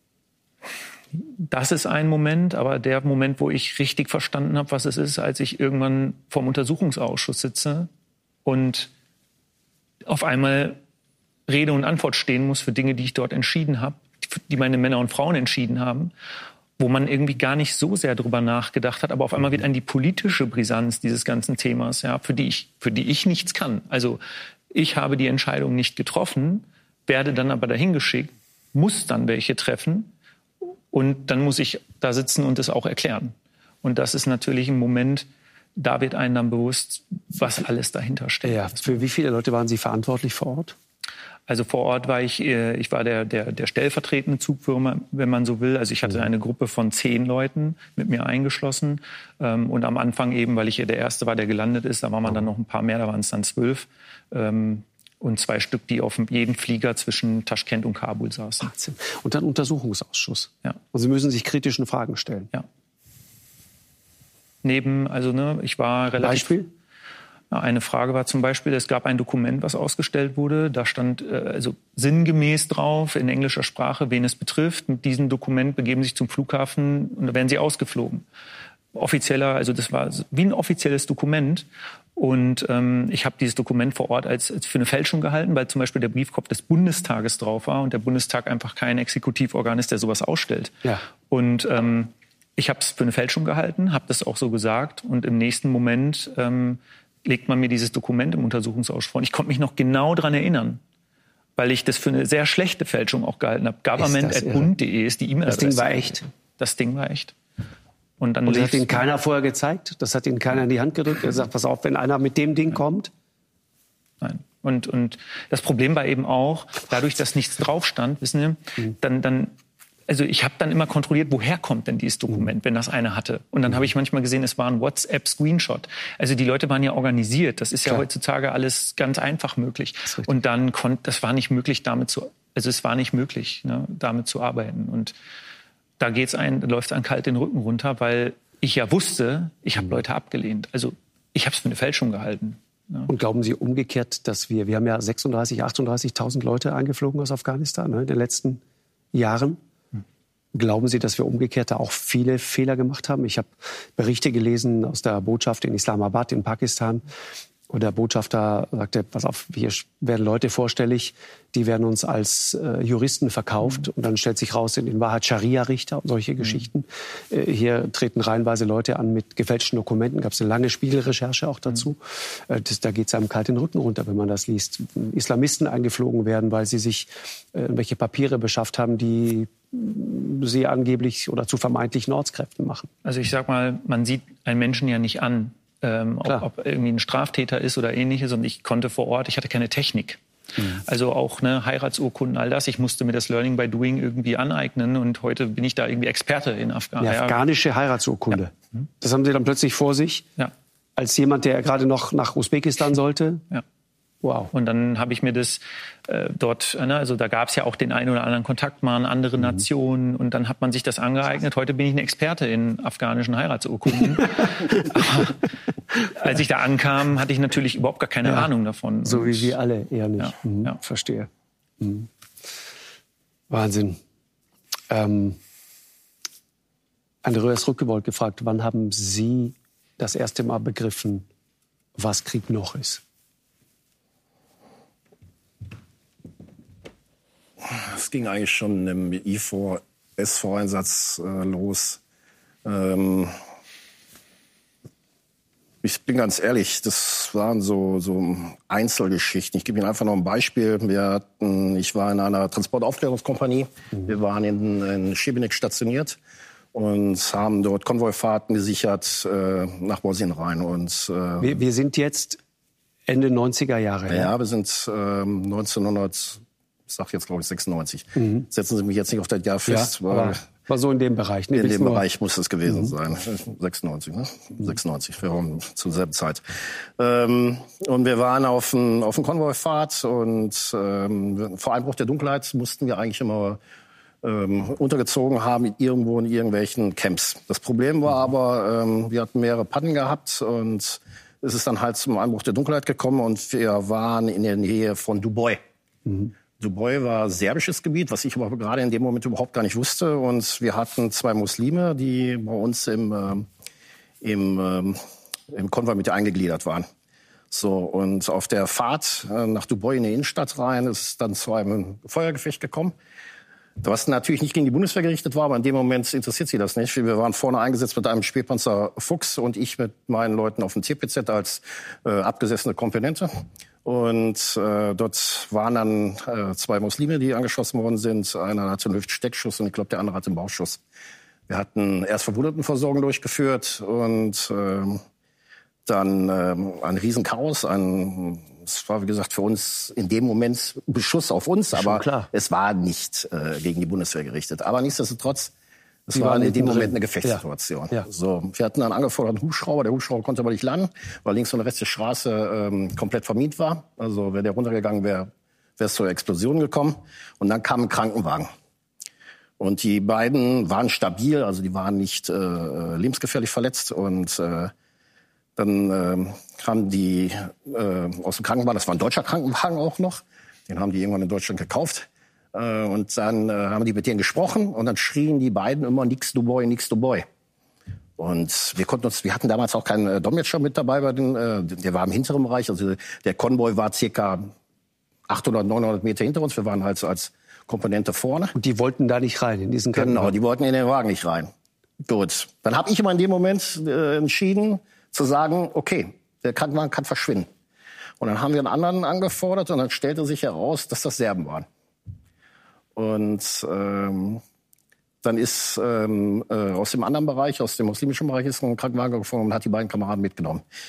Das ist ein Moment, aber der Moment, wo ich richtig verstanden habe, was es ist, als ich irgendwann vorm Untersuchungsausschuss sitze und auf einmal Rede und Antwort stehen muss für Dinge, die ich dort entschieden habe, die meine Männer und Frauen entschieden haben, wo man irgendwie gar nicht so sehr drüber nachgedacht hat, aber auf einmal wird einem die politische Brisanz dieses ganzen Themas, ja, für die ich nichts kann. Also ich habe die Entscheidung nicht getroffen, werde dann aber dahin geschickt, muss dann welche treffen und dann muss ich da sitzen und es auch erklären. Und das ist natürlich ein Moment, da wird einem dann bewusst, was alles dahinter steckt. Ja, für wie viele Leute waren Sie verantwortlich vor Ort? Also vor Ort war ich war der stellvertretende Zugführer, wenn man so will. Also ich hatte eine Gruppe von 10 Leuten mit mir eingeschlossen. Und am Anfang eben, weil ich der Erste war, der gelandet ist, da waren wir dann noch ein paar mehr, da waren es dann 12. Und 2 Stück, die auf jedem Flieger zwischen Taschkent und Kabul saßen. 18. Und dann Untersuchungsausschuss. Ja. Und Sie müssen sich kritischen Fragen stellen. Ja. Ich war relativ... Beispiel? Eine Frage war zum Beispiel, es gab ein Dokument, was ausgestellt wurde. Da stand sinngemäß drauf, in englischer Sprache, wen es betrifft. Mit diesem Dokument begeben Sie sich zum Flughafen und da werden Sie ausgeflogen. Das war wie ein offizielles Dokument. Und ich habe dieses Dokument vor Ort als für eine Fälschung gehalten, weil zum Beispiel der Briefkopf des Bundestages drauf war und der Bundestag einfach kein Exekutivorgan ist, der sowas ausstellt. Ja. Und ich habe es für eine Fälschung gehalten, habe das auch so gesagt. Und im nächsten Moment legt man mir dieses Dokument im Untersuchungsausschuss vor. Und ich konnte mich noch genau daran erinnern, weil ich das für eine sehr schlechte Fälschung auch gehalten habe. government@bund.de ist die E-Mail-Adresse. Das Ding war echt? Das Ding war echt. Und das hat Ihnen keiner vorher gezeigt? Das hat Ihnen keiner in die Hand gedrückt? Er sagt, pass auf, wenn einer mit dem Ding kommt? Nein. Und das Problem war eben auch, dadurch, dass nichts drauf stand, wissen Sie, also ich habe dann immer kontrolliert, woher kommt denn dieses Dokument, wenn das einer hatte. Und dann habe ich manchmal gesehen, es war ein WhatsApp-Screenshot. Also die Leute waren ja organisiert. Das ist ja heutzutage alles ganz einfach möglich. Und dann das war nicht möglich, es war nicht möglich, ne, damit zu arbeiten. Und da läuft es einem kalt den Rücken runter, weil ich ja wusste, ich habe Leute abgelehnt. Also ich habe es für eine Fälschung gehalten. Ja. Und glauben Sie umgekehrt, dass wir haben ja 36.000, 38.000 Leute eingeflogen aus Afghanistan, ne, in den letzten Jahren. Glauben Sie, dass wir umgekehrt da auch viele Fehler gemacht haben? Ich habe Berichte gelesen aus der Botschaft in Islamabad in Pakistan. Und der Botschafter sagte, pass auf, hier werden Leute vorstellig, die werden uns als Juristen verkauft. Und dann stellt sich raus, in Wahrheit Scharia-Richter und solche Geschichten. Hier treten reihenweise Leute an mit gefälschten Dokumenten. Gab es eine lange Spiegelrecherche auch dazu. Da geht es einem kalt den Rücken runter, wenn man das liest. Islamisten eingeflogen werden, weil sie sich welche Papiere beschafft haben, die sie angeblich oder zu vermeintlichen Ortskräften machen. Also ich sag mal, man sieht einen Menschen ja nicht an, ob irgendwie ein Straftäter ist oder Ähnliches. Und ich konnte vor Ort, ich hatte keine Technik. Also auch Heiratsurkunden, all das. Ich musste mir das Learning by Doing irgendwie aneignen. Und heute bin ich da irgendwie Experte in Afghanistan. Die afghanische Heiratsurkunde. Ja. Das haben Sie dann plötzlich vor sich? Ja. Als jemand, der gerade noch nach Usbekistan sollte? Ja. Wow. Und dann habe ich mir das dort, also da gab es ja auch den einen oder anderen Kontakt mal an andere Nationen und dann hat man sich das angeeignet. Heute bin ich ein Experte in afghanischen Heiratsurkunden. Aber als ich da ankam, hatte ich natürlich überhaupt gar keine Ahnung davon. So wie wir alle eher nicht. Ja. Verstehe. Wahnsinn. Andreas Rückewold gefragt, wann haben Sie das erste Mal begriffen, was Krieg noch ist? Es ging eigentlich schon im IFOR-SV-Einsatz los. Ich bin ganz ehrlich, das waren so Einzelgeschichten. Ich gebe Ihnen einfach noch ein Beispiel. Ich war in einer Transportaufklärungskompanie. Wir waren in Schebenik stationiert und haben dort Konvoifahrten gesichert nach Bosnien rein. Und wir sind jetzt Ende 90er Jahre. Ja, wir sind 1900. Ich sage jetzt, glaube ich, 96. Setzen Sie mich jetzt nicht auf das Jahr fest. Ja, war so in dem Bereich. Ne? In dem Bereich muss es gewesen sein. 96, ne? 96, wir waren zur selben Zeit. Und wir waren auf einem Konvoifahrt und vor Einbruch der Dunkelheit mussten wir eigentlich immer untergezogen haben irgendwo in irgendwelchen Camps. Das Problem war aber, wir hatten mehrere Pannen gehabt und es ist dann halt zum Einbruch der Dunkelheit gekommen und wir waren in der Nähe von Dubois. Dubois war serbisches Gebiet, was ich aber gerade in dem Moment überhaupt gar nicht wusste. Und wir hatten 2 Muslime, die bei uns im Konvoi mit eingegliedert waren. So, und auf der Fahrt nach Dubois in die Innenstadt rein ist es dann zu einem Feuergefecht gekommen. Was natürlich nicht gegen die Bundeswehr gerichtet war, aber in dem Moment interessiert sie das nicht. Wir waren vorne eingesetzt mit einem Spähpanzer Fuchs und ich mit meinen Leuten auf dem TPZ als abgesessene Komponente. Und dort waren dann 2 Muslime, die angeschossen worden sind. Einer hatte einen Hüftsteckschuss und ich glaube, der andere hatte einen Bauchschuss. Wir hatten erst Verwundetenversorgung durchgeführt und dann ein Riesenchaos. Es war, wie gesagt, für uns in dem Moment ein Beschuss auf uns, aber es war nicht gegen die Bundeswehr gerichtet. Aber nichtsdestotrotz, es war in dem Moment eine Gefechtssituation. Ja. So, wir hatten einen angeforderten Hubschrauber. Der Hubschrauber konnte aber nicht landen, weil links und rechts die Straße komplett vermint war. Also wäre der runtergegangen, wäre es zur Explosion gekommen. Und dann kam ein Krankenwagen. Und die beiden waren stabil, also die waren nicht lebensgefährlich verletzt. Und dann kamen die aus dem Krankenwagen, das war ein deutscher Krankenwagen auch noch. Den haben die irgendwann in Deutschland gekauft. Und dann haben die mit denen gesprochen und dann schrien die beiden immer nix du Boy, nix du Boy. Und wir hatten damals auch keinen Dolmetscher mit dabei der war im hinteren Bereich, also der Konvoi war circa 800, 900 Meter hinter uns, wir waren halt so als Komponente vorne. Und die wollten da nicht rein, in diesen Krankenwagen? Genau, die wollten in den Wagen nicht rein. Gut, dann habe ich immer in dem Moment entschieden zu sagen, okay, der Krankenwagen kann verschwinden. Und dann haben wir einen anderen angefordert und dann stellte sich heraus, dass das Serben waren. Und dann ist aus dem anderen Bereich, aus dem muslimischen Bereich, ist ein Krankenwagen gefahren und hat die beiden Kameraden mitgenommen.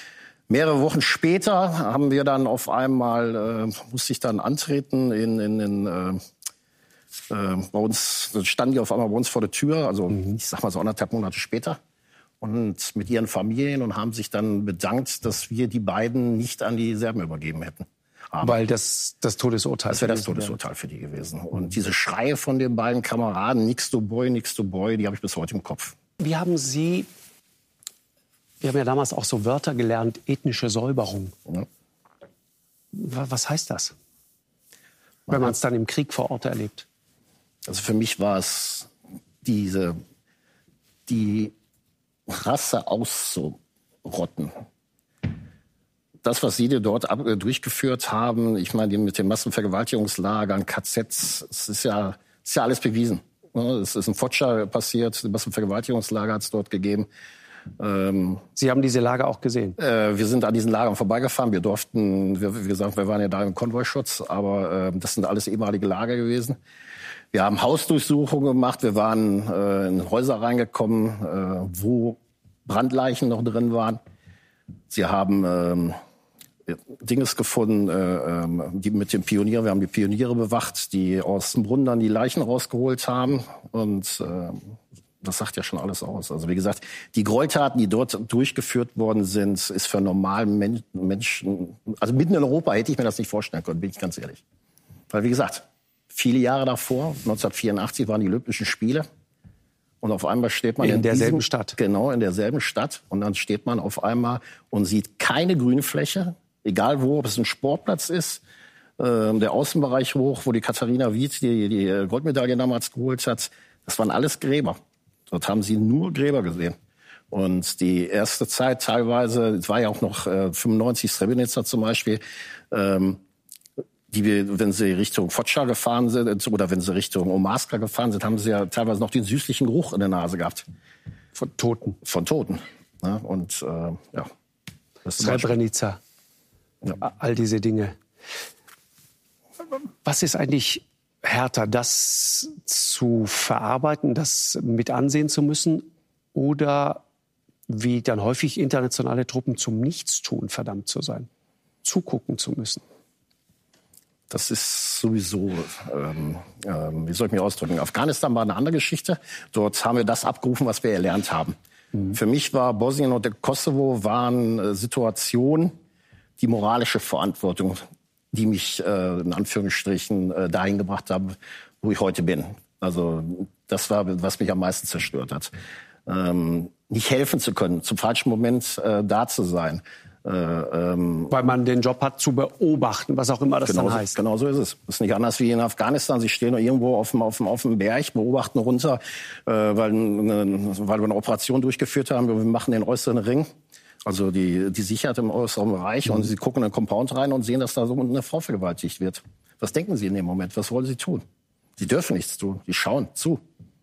Mehrere Wochen später haben wir dann auf einmal, musste ich dann antreten bei uns, standen die auf einmal bei uns vor der Tür, also ich sag mal so 1,5 Monate später, und mit ihren Familien und haben sich dann bedankt, dass wir die beiden nicht an die Serben übergeben hätten. Aber weil das Todesurteil. Das wäre das Todesurteil für die gewesen. Und diese Schreie von den beiden Kameraden, nix du Boy, die habe ich bis heute im Kopf. Wie haben Sie, wir haben ja damals auch so Wörter gelernt, ethnische Säuberung. Ja. Was heißt das, wenn man es dann im Krieg vor Ort erlebt? Also für mich war es die Rasse auszurotten. Das, was Sie dort durchgeführt haben, ich meine, mit den Massenvergewaltigungslagern, KZs, es ist ja alles bewiesen. Es ist in Foča passiert, ein Massenvergewaltigungslager hat es dort gegeben. Sie haben diese Lager auch gesehen? Wir sind an diesen Lagern vorbeigefahren. Wir durften, wie gesagt, wir waren ja da im Konvoischutz, aber das sind alles ehemalige Lager gewesen. Wir haben Hausdurchsuchungen gemacht. Wir waren in Häuser reingekommen, wo Brandleichen noch drin waren. Sie haben Dinges gefunden, die mit den Pionieren. Wir haben die Pioniere bewacht, die aus dem Brunnen dann die Leichen rausgeholt haben. Und das sagt ja schon alles aus. Also wie gesagt, die Gräueltaten, die dort durchgeführt worden sind, ist für normalen Menschen, also mitten in Europa hätte ich mir das nicht vorstellen können, bin ich ganz ehrlich. Weil wie gesagt, viele Jahre davor, 1984, waren die Olympischen Spiele. Und auf einmal steht man in derselben Stadt. Genau, in derselben Stadt. Und dann steht man auf einmal und sieht keine Grünfläche, egal wo, ob es ein Sportplatz ist, der Außenbereich hoch, wo die Katharina Wied die Goldmedaille damals geholt hat. Das waren alles Gräber. Dort haben sie nur Gräber gesehen. Und die erste Zeit teilweise, es war ja auch noch 95 Srebrenica zum Beispiel, wenn sie Richtung Foča gefahren sind oder wenn sie Richtung Omarska gefahren sind, haben sie ja teilweise noch den süßlichen Geruch in der Nase gehabt. Von Toten. Von Toten. Ja, und ja. Srebrenica. Ja. All diese Dinge. Was ist eigentlich härter, das zu verarbeiten, das mit ansehen zu müssen oder wie dann häufig internationale Truppen zum Nichtstun verdammt zu sein, zugucken zu müssen? Das ist sowieso, wie soll ich mich ausdrücken, Afghanistan war eine andere Geschichte. Dort haben wir das abgerufen, was wir erlernt haben. Für mich war Bosnien und der Kosovo waren Situationen, die moralische Verantwortung, die mich in Anführungsstrichen dahin gebracht haben, wo ich heute bin. Also das war, was mich am meisten zerstört hat. Nicht helfen zu können, zum falschen Moment da zu sein. Weil man den Job hat, zu beobachten, was auch immer das dann heißt. Genau so ist es. Das ist nicht anders wie in Afghanistan. Sie stehen irgendwo auf dem Berg, beobachten runter, weil wir eine Operation durchgeführt haben. Wir machen den äußeren Ring, also die Sicherheit im äußeren Bereich. Und sie gucken in den Compound rein und sehen, dass da so eine Frau vergewaltigt wird. Was denken Sie in dem Moment? Was wollen Sie tun? Sie dürfen nichts tun. Die schauen zu.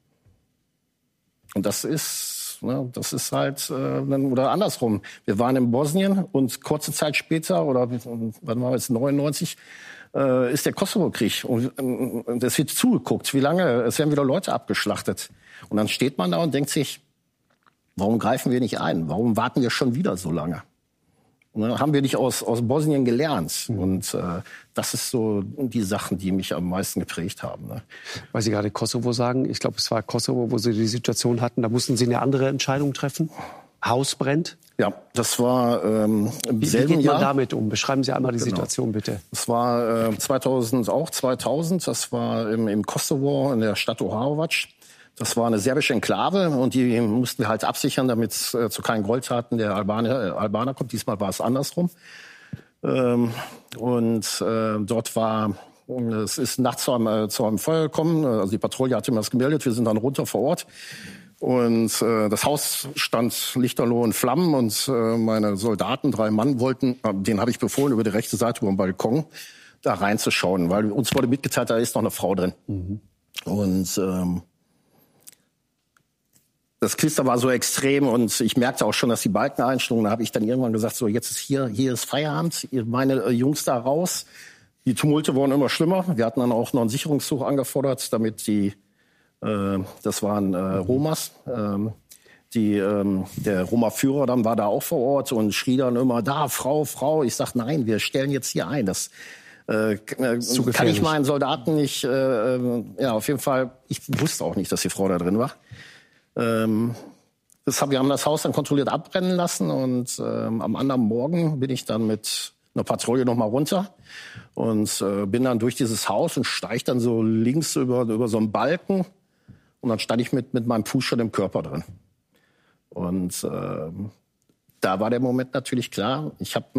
Und das ist halt, oder andersrum. Wir waren in Bosnien und kurze Zeit später, oder wann war es, 99, ist der Kosovo-Krieg. Und es wird zugeguckt, wie lange, es werden wieder Leute abgeschlachtet. Und dann steht man da und denkt sich, warum greifen wir nicht ein? Warum warten wir schon wieder so lange? Und dann haben wir nicht aus Bosnien gelernt. Und das ist so die Sachen, die mich am meisten geprägt haben. Ne? Weil Sie gerade Kosovo sagen, ich glaube, es war Kosovo, wo Sie die Situation hatten, da mussten Sie eine andere Entscheidung treffen. Haus brennt. Ja, das war im selben Jahr. Wie geht man damit um? Beschreiben Sie einmal die Situation, bitte. Das war 2000, das war im Kosovo, in der Stadt Oharovac. Das war eine serbische Enklave und die mussten wir halt absichern, damit es zu keinen Gräueltaten der Albaner kommt. Diesmal war es andersrum. Dort war, es ist nachts zu einem Feuer gekommen. Also die Patrouille hatte mir das gemeldet. Wir sind dann runter vor Ort. Und das Haus stand lichterloh in Flammen und meine Soldaten, 3 Mann, denen habe ich befohlen, über die rechte Seite, über den Balkon, da reinzuschauen. Weil uns wurde mitgeteilt, da ist noch eine Frau drin. Und das Knister war so extrem und ich merkte auch schon, dass die Balken einschlugen. Da habe ich dann irgendwann gesagt, so jetzt ist hier ist Feierabend, meine Jungs da raus. Die Tumulte wurden immer schlimmer. Wir hatten dann auch noch einen Sicherungszug angefordert, damit das waren Romas, der Roma-Führer dann war da auch vor Ort und schrie dann immer, da, Frau. Ich sag, nein, wir stellen jetzt hier ein. Das kann ich meinen Soldaten nicht, auf jeden Fall, ich wusste auch nicht, dass die Frau da drin war. Wir haben das Haus dann kontrolliert abbrennen lassen und am anderen Morgen bin ich dann mit einer Patrouille noch mal runter und bin dann durch dieses Haus und steige dann so links über so einen Balken und dann stand ich mit meinem Fuß schon im Körper drin. Und da war der Moment natürlich klar, ich habe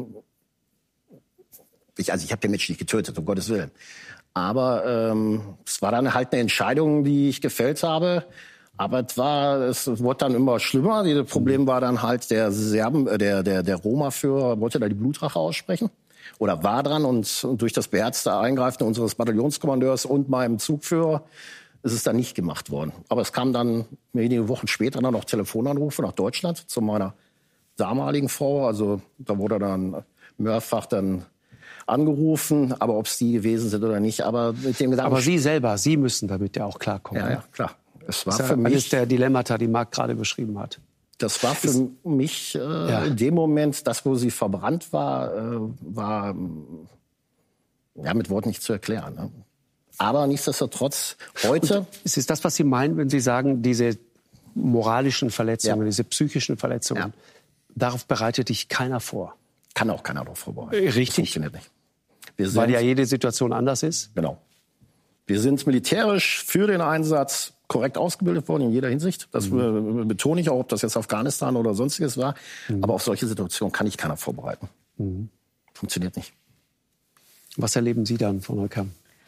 den Menschen nicht getötet, um Gottes Willen. Aber es war dann halt eine Entscheidung, die ich gefällt habe. Aber es wurde dann immer schlimmer. Das Problem war dann halt, der Roma-Führer wollte da die Blutrache aussprechen. Oder war dran. Und durch das beherzte Eingreifen unseres Bataillonskommandeurs und meinem Zugführer ist es dann nicht gemacht worden. Aber es kam dann wenige Wochen später dann noch Telefonanrufe nach Deutschland zu meiner damaligen Frau. Also da wurde dann mehrfach dann angerufen, aber ob es die gewesen sind oder nicht. Aber mit dem Gedanken. Aber Sie selber, Sie müssen damit ja auch klarkommen. Ja, klar. Es war das ist für mich eines der Dilemmata, die Marc gerade beschrieben hat. Das war für mich in dem Moment, das, wo sie verbrannt war, war mit Worten nicht zu erklären. Ne? Aber nichtsdestotrotz heute. Und ist es das, was Sie meinen, wenn Sie sagen, diese moralischen Verletzungen, diese psychischen Verletzungen, darauf bereitet dich keiner vor? Kann auch keiner darauf vorbereiten. Richtig. Das funktioniert nicht. Weil ja jede Situation anders ist? Genau. Wir sind militärisch für den Einsatz korrekt ausgebildet worden in jeder Hinsicht. Das betone ich auch, ob das jetzt Afghanistan oder sonstiges war. Aber auf solche Situationen kann ich keiner vorbereiten. Funktioniert nicht. Was erleben Sie dann, Frau Neukamp?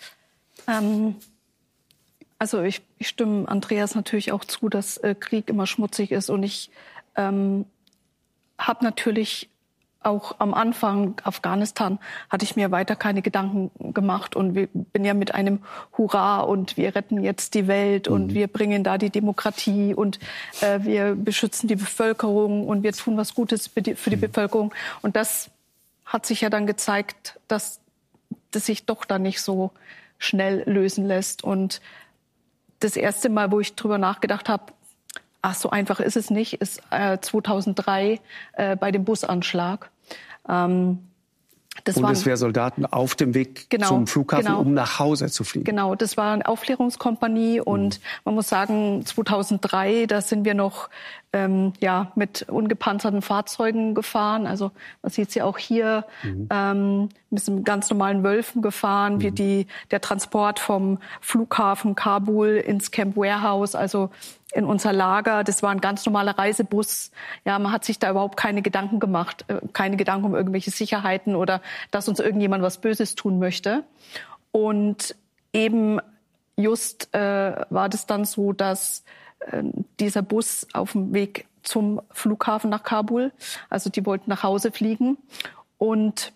Also ich stimme Andreas natürlich auch zu, dass Krieg immer schmutzig ist. Und ich habe natürlich auch am Anfang Afghanistan hatte ich mir weiter keine Gedanken gemacht und bin ja mit einem Hurra und wir retten jetzt die Welt und wir bringen da die Demokratie und wir beschützen die Bevölkerung und wir tun was Gutes für die Bevölkerung. Und das hat sich ja dann gezeigt, dass das sich doch dann nicht so schnell lösen lässt. Und das erste Mal, wo ich drüber nachgedacht habe, so einfach ist es nicht, ist 2003 bei dem Busanschlag. Bundeswehrsoldaten auf dem Weg zum Flughafen, um nach Hause zu fliegen. Genau, das war eine Aufklärungskompanie und man muss sagen, 2003, da sind wir noch mit ungepanzerten Fahrzeugen gefahren. Also man sieht sie auch hier, mit ganz normalen Wölfen gefahren, wie der Transport vom Flughafen Kabul ins Camp Warehouse, also in unser Lager. Das war ein ganz normaler Reisebus. Ja, man hat sich da überhaupt keine Gedanken gemacht, keine Gedanken um irgendwelche Sicherheiten oder dass uns irgendjemand was Böses tun möchte. Und eben just war das dann so, dass dieser Bus auf dem Weg zum Flughafen nach Kabul, also die wollten nach Hause fliegen. Und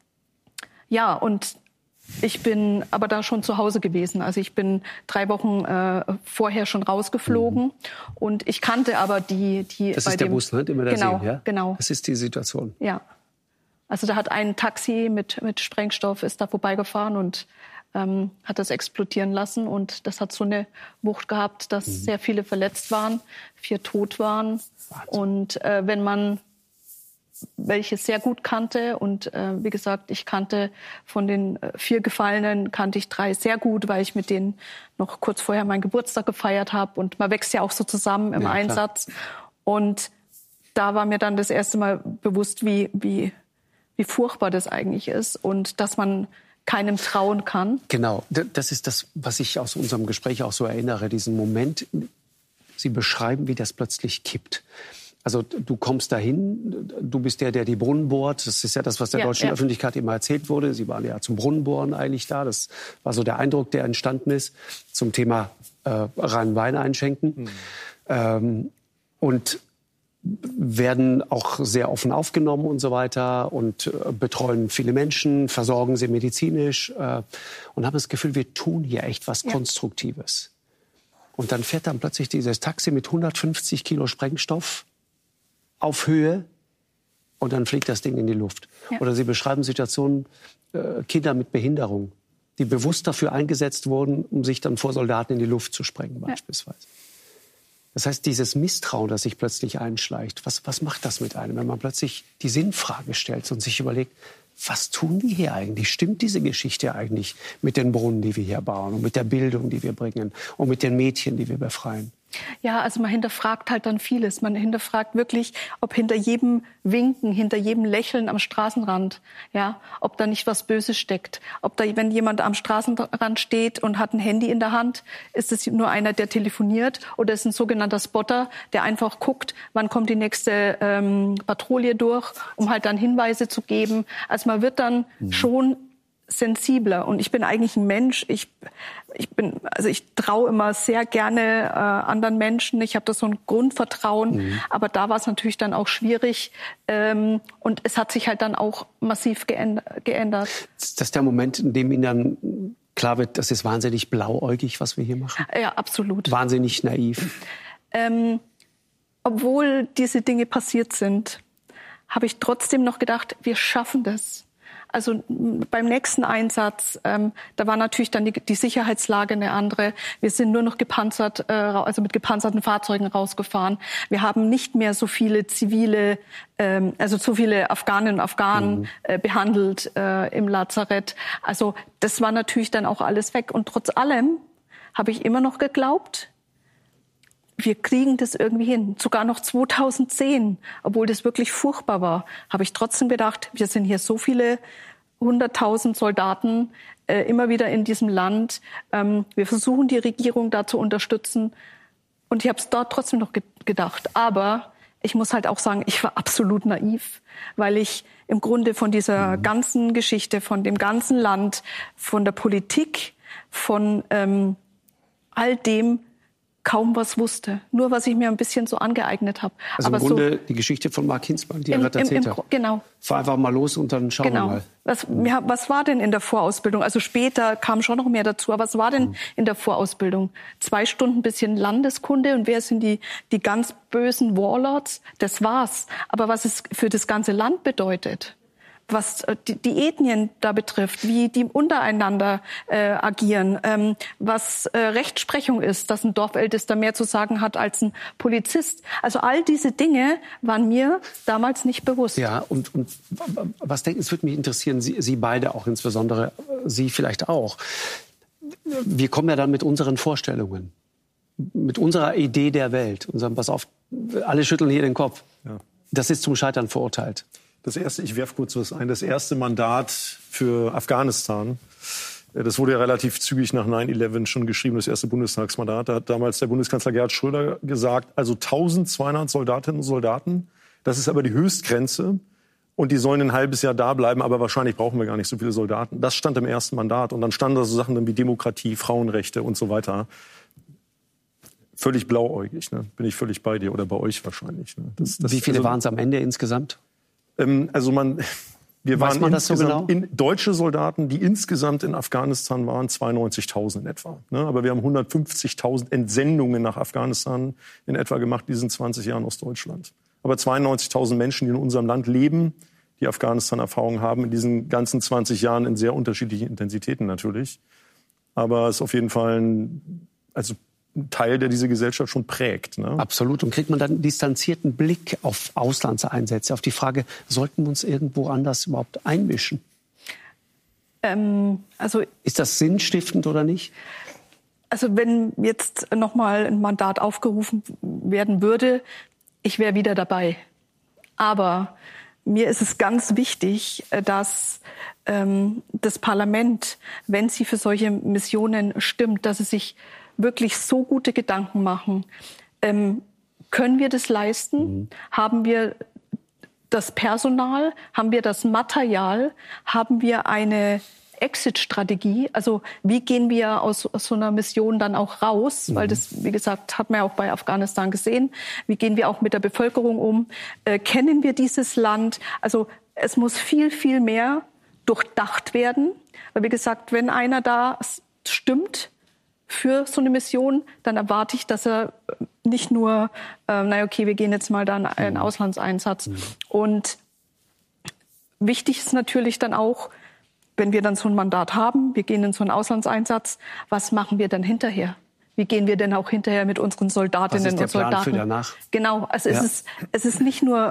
ich bin aber da schon zu Hause gewesen. Also ich bin 3 Wochen vorher schon rausgeflogen. Und ich kannte aber die das ist der Bus, ne, den wir da sehen, ja? Genau. Das ist die Situation. Ja. Also da hat ein Taxi mit Sprengstoff ist da vorbeigefahren und hat das explodieren lassen. Und das hat so eine Wucht gehabt, dass sehr viele verletzt waren, 4 tot waren. Wahnsinn. Und wenn man welche sehr gut kannte und wie gesagt, ich kannte von den 4 Gefallenen, kannte ich 3 sehr gut, weil ich mit denen noch kurz vorher meinen Geburtstag gefeiert habe und man wächst ja auch so zusammen im Einsatz. Klar. Und da war mir dann das erste Mal bewusst, wie furchtbar das eigentlich ist und dass man keinem trauen kann. Genau, das ist das, was ich aus unserem Gespräch auch so erinnere, diesen Moment. Sie beschreiben, wie das plötzlich kippt. Also du kommst dahin, du bist der die Brunnen bohrt. Das ist ja das, was der deutschen Öffentlichkeit immer erzählt wurde. Sie waren ja zum Brunnenbohren eigentlich da. Das war so der Eindruck, der entstanden ist zum Thema reinen Wein einschenken. Und werden auch sehr offen aufgenommen und so weiter und betreuen viele Menschen, versorgen sie medizinisch und haben das Gefühl, wir tun hier echt was Konstruktives. Und dann fährt dann plötzlich dieses Taxi mit 150 Kilo Sprengstoff auf Höhe und dann fliegt das Ding in die Luft. Ja. Oder Sie beschreiben Situationen, Kinder mit Behinderung, die bewusst dafür eingesetzt wurden, um sich dann vor Soldaten in die Luft zu sprengen beispielsweise. Das heißt, dieses Misstrauen, das sich plötzlich einschleicht, was macht das mit einem, wenn man plötzlich die Sinnfrage stellt und sich überlegt, was tun die hier eigentlich? Stimmt diese Geschichte eigentlich mit den Brunnen, die wir hier bauen und mit der Bildung, die wir bringen und mit den Mädchen, die wir befreien? Ja, also man hinterfragt halt dann vieles. Man hinterfragt wirklich, ob hinter jedem Winken, hinter jedem Lächeln am Straßenrand, ja, ob da nicht was Böses steckt. Ob da, wenn jemand am Straßenrand steht und hat ein Handy in der Hand, ist es nur einer, der telefoniert, oder ist ein sogenannter Spotter, der einfach guckt, wann kommt die nächste Patrouille durch, um halt dann Hinweise zu geben. Also man wird dann schon sensibler. Und ich bin eigentlich ein Mensch. Ich traue immer sehr gerne anderen Menschen. Ich habe da so ein Grundvertrauen. Aber da war es natürlich dann auch schwierig. Und es hat sich halt dann auch massiv geändert. Ist das der Moment, in dem Ihnen dann klar wird, das ist wahnsinnig blauäugig, was wir hier machen? Ja, absolut. Wahnsinnig naiv. Obwohl diese Dinge passiert sind, habe ich trotzdem noch gedacht, wir schaffen das. Also beim nächsten Einsatz, da war natürlich dann die Sicherheitslage eine andere. Wir sind nur noch gepanzert, also mit gepanzerten Fahrzeugen rausgefahren. Wir haben nicht mehr so viele zivile, also so viele Afghaninnen und Afghanen behandelt im Lazarett. Also das war natürlich dann auch alles weg. Und trotz allem habe ich immer noch geglaubt, wir kriegen das irgendwie hin. Sogar noch 2010, obwohl das wirklich furchtbar war, habe ich trotzdem gedacht, wir sind hier so viele 100.000 Soldaten immer wieder in diesem Land. Wir versuchen, die Regierung da zu unterstützen. Und ich habe es dort trotzdem noch gedacht. Aber ich muss halt auch sagen, ich war absolut naiv, weil ich im Grunde von dieser ganzen Geschichte, von dem ganzen Land, von der Politik, von all dem kaum was wusste. Nur, was ich mir ein bisschen so angeeignet habe. Also im Grunde die Geschichte von Mark Hinzmann, die er gerade erzählt hat. Genau. Fahr einfach mal los und dann schauen wir mal. Was war denn in der Vorausbildung? Also später kam schon noch mehr dazu. Aber was war denn in der Vorausbildung? 2 Stunden bisschen Landeskunde und wer sind die ganz bösen Warlords? Das war's. Aber was es für das ganze Land bedeutet, was die Ethnien da betrifft, wie die untereinander agieren, was Rechtsprechung ist, dass ein Dorfältester mehr zu sagen hat als ein Polizist. Also all diese Dinge waren mir damals nicht bewusst. Ja, und was denken, es würde mich interessieren, Sie beide auch insbesondere, Sie vielleicht auch. Wir kommen ja dann mit unseren Vorstellungen, mit unserer Idee der Welt und sagen, pass auf, alle schütteln hier den Kopf. Ja. Das ist zum Scheitern verurteilt. Ich werfe kurz was ein. Das erste Mandat für Afghanistan, das wurde ja relativ zügig nach 9/11 schon geschrieben, das erste Bundestagsmandat. Da hat damals der Bundeskanzler Gerhard Schröder gesagt, also 1200 Soldatinnen und Soldaten, das ist aber die Höchstgrenze. Und die sollen ein halbes Jahr da bleiben, aber wahrscheinlich brauchen wir gar nicht so viele Soldaten. Das stand im ersten Mandat. Und dann standen da so Sachen dann wie Demokratie, Frauenrechte und so weiter. Völlig blauäugig, ne? Bin ich völlig bei dir oder bei euch wahrscheinlich. Ne? Wie viele waren es am Ende insgesamt? Wir waren insgesamt deutsche Soldaten, die insgesamt in Afghanistan waren, 92.000 in etwa. Ne? Aber wir haben 150.000 Entsendungen nach Afghanistan in etwa gemacht in diesen 20 Jahren aus Deutschland. Aber 92.000 Menschen, die in unserem Land leben, die Afghanistan-Erfahrung haben, in diesen ganzen 20 Jahren in sehr unterschiedlichen Intensitäten natürlich. Aber es ist auf jeden Fall ein Teil, der diese Gesellschaft schon prägt. Ne? Absolut. Und kriegt man dann einen distanzierten Blick auf Auslandseinsätze, auf die Frage, sollten wir uns irgendwo anders überhaupt einmischen? Ist das sinnstiftend oder nicht? Also wenn jetzt nochmal ein Mandat aufgerufen werden würde, ich wäre wieder dabei. Aber mir ist es ganz wichtig, dass das Parlament, wenn sie für solche Missionen stimmt, dass es sich wirklich so gute Gedanken machen. Können wir das leisten? Haben wir das Personal? Haben wir das Material? Haben wir eine Exit-Strategie? Also wie gehen wir aus so einer Mission dann auch raus? Weil das, wie gesagt, hat man ja auch bei Afghanistan gesehen. Wie gehen wir auch mit der Bevölkerung um? Kennen wir dieses Land? Also es muss viel, viel mehr durchdacht werden. Weil wie gesagt, wenn einer da stimmt für so eine Mission, dann erwarte ich, dass er nicht nur, wir gehen jetzt mal da in einen Auslandseinsatz. Und wichtig ist natürlich dann auch, wenn wir dann so ein Mandat haben, wir gehen in so einen Auslandseinsatz, was machen wir dann hinterher? wie gehen wir denn auch hinterher mit unseren Soldatinnen und Soldaten? Was ist der Plan für danach? Genau, also es ist nicht nur,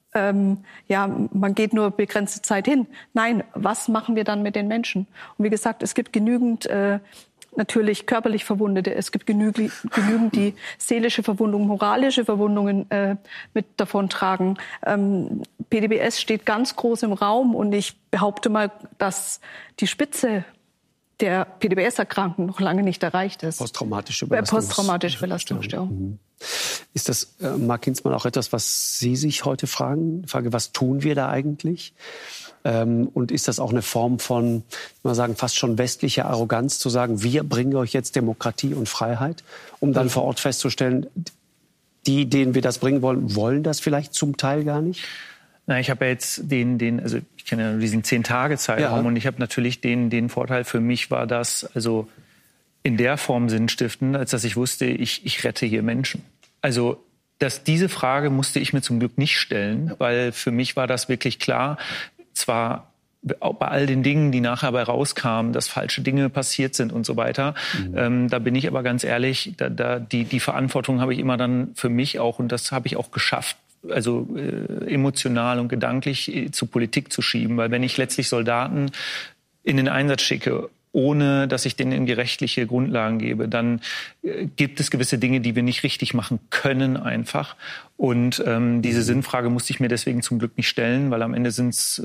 man geht nur begrenzte Zeit hin. Nein, was machen wir dann mit den Menschen? Und wie gesagt, es gibt genügend natürlich körperlich Verwundete, es gibt genügend, die seelische Verwundungen, moralische Verwundungen mit davontragen. PTBS steht ganz groß im Raum und ich behaupte mal, dass die Spitze der PTBS-Erkrankten noch lange nicht erreicht ist. Posttraumatische Belastungsstörung. Ist das, Marc Hinzmann, auch etwas, was Sie sich heute fragen? Die Frage, was tun wir da eigentlich? Und ist das auch eine Form von, mal sagen, fast schon westlicher Arroganz, zu sagen, wir bringen euch jetzt Demokratie und Freiheit, um dann vor Ort festzustellen, die, denen wir das bringen wollen, wollen das vielleicht zum Teil gar nicht? Na, ich habe ja jetzt also ich kenne ja nur diesen 10-Tage-Zeitraum und ich habe natürlich den Vorteil für mich war das, also in der Form sinnstiftend, als dass ich wusste, ich rette hier Menschen. Also diese Frage musste ich mir zum Glück nicht stellen, weil für mich war das wirklich klar, zwar auch bei all den Dingen, die nachher dabei rauskamen, dass falsche Dinge passiert sind und so weiter. Da bin ich aber ganz ehrlich, die Verantwortung habe ich immer dann für mich auch und das habe ich auch geschafft, also emotional und gedanklich zur Politik zu schieben. Weil wenn ich letztlich Soldaten in den Einsatz schicke, ohne dass ich denen irgendwie rechtliche Grundlagen gebe, dann gibt es gewisse Dinge, die wir nicht richtig machen können einfach. Und diese Sinnfrage musste ich mir deswegen zum Glück nicht stellen, weil am Ende sind es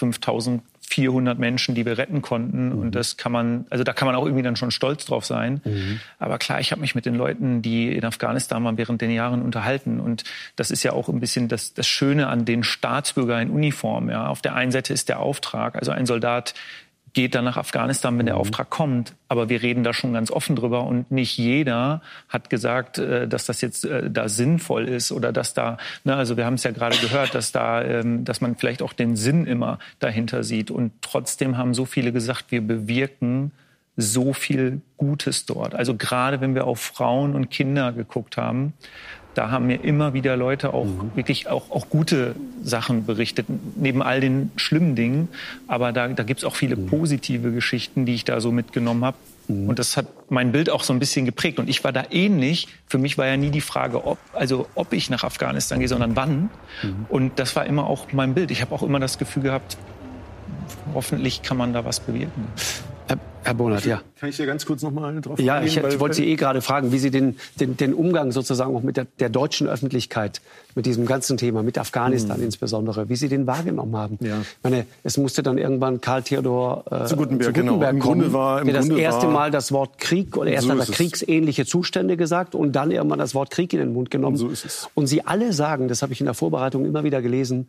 5.400 Menschen, die wir retten konnten. Und da kann man auch irgendwie dann schon stolz drauf sein. Aber klar, ich habe mich mit den Leuten, die in Afghanistan waren, während den Jahren unterhalten. Und das ist ja auch ein bisschen das Schöne an den Staatsbürgern in Uniform. Ja. Auf der einen Seite ist der Auftrag, also ein Soldat geht dann nach Afghanistan, wenn der Auftrag kommt. Aber wir reden da schon ganz offen drüber. Und nicht jeder hat gesagt, dass das jetzt da sinnvoll ist oder dass da, also wir haben es ja gerade gehört, dass man vielleicht auch den Sinn immer dahinter sieht. Und trotzdem haben so viele gesagt, wir bewirken so viel Gutes dort. Also gerade wenn wir auf Frauen und Kinder geguckt haben, da haben mir immer wieder Leute auch wirklich auch gute Sachen berichtet, neben all den schlimmen Dingen. Aber da gibt's auch viele positive Geschichten, die ich da so mitgenommen habe. Und das hat mein Bild auch so ein bisschen geprägt. Und ich war da ähnlich. Für mich war ja nie die Frage, ob ich nach Afghanistan gehe, sondern wann. Und das war immer auch mein Bild. Ich habe auch immer das Gefühl gehabt, hoffentlich kann man da was bewirken. Herr Bonert, ja. Kann ich dir ganz kurz noch mal drauf eingehen? Ja, ich wollte Sie gerade fragen, wie Sie den Umgang sozusagen auch mit der deutschen Öffentlichkeit, mit diesem ganzen Thema, mit Afghanistan insbesondere, wie Sie den wahrgenommen haben. Ja. Ich meine, es musste dann irgendwann Karl Theodor zu Guttenberg kommen, der das erste Mal das Wort Krieg oder erst einmal kriegsähnliche Zustände gesagt und dann irgendwann das Wort Krieg in den Mund genommen. So ist es. Und Sie alle sagen, das habe ich in der Vorbereitung immer wieder gelesen,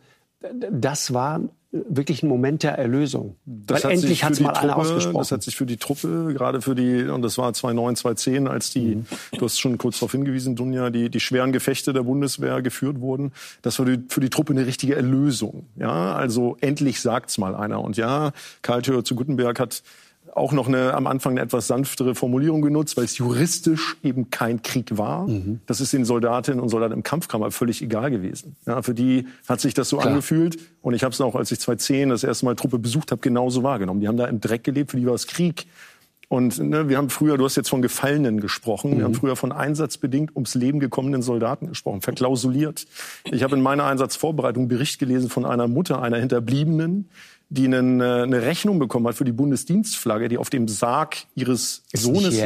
das war wirklich ein Moment der Erlösung. Weil endlich hat es mal einer ausgesprochen. Das hat sich für die Truppe, gerade und das war 2009, 2010, als du hast schon kurz darauf hingewiesen, Dunja, die schweren Gefechte der Bundeswehr geführt wurden, das war für die Truppe eine richtige Erlösung. Ja, also endlich sagt's mal einer. Und ja, Karl Theodor zu Guttenberg hat auch noch am Anfang eine etwas sanftere Formulierung genutzt, weil es juristisch eben kein Krieg war. Das ist den Soldatinnen und Soldaten im Kampfkammer völlig egal gewesen. Ja, für die hat sich das so angefühlt. Und ich habe es auch, als ich 2010 das erste Mal Truppe besucht habe, genauso wahrgenommen. Die haben da im Dreck gelebt, für die war es Krieg. Und wir haben früher, du hast jetzt von Gefallenen gesprochen, wir haben früher von einsatzbedingt ums Leben gekommenen Soldaten gesprochen, verklausuliert. Ich habe in meiner Einsatzvorbereitung einen Bericht gelesen von einer Mutter, einer Hinterbliebenen, die eine Rechnung bekommen hat für die Bundesdienstflagge, die auf dem Sarg ihres Sohnes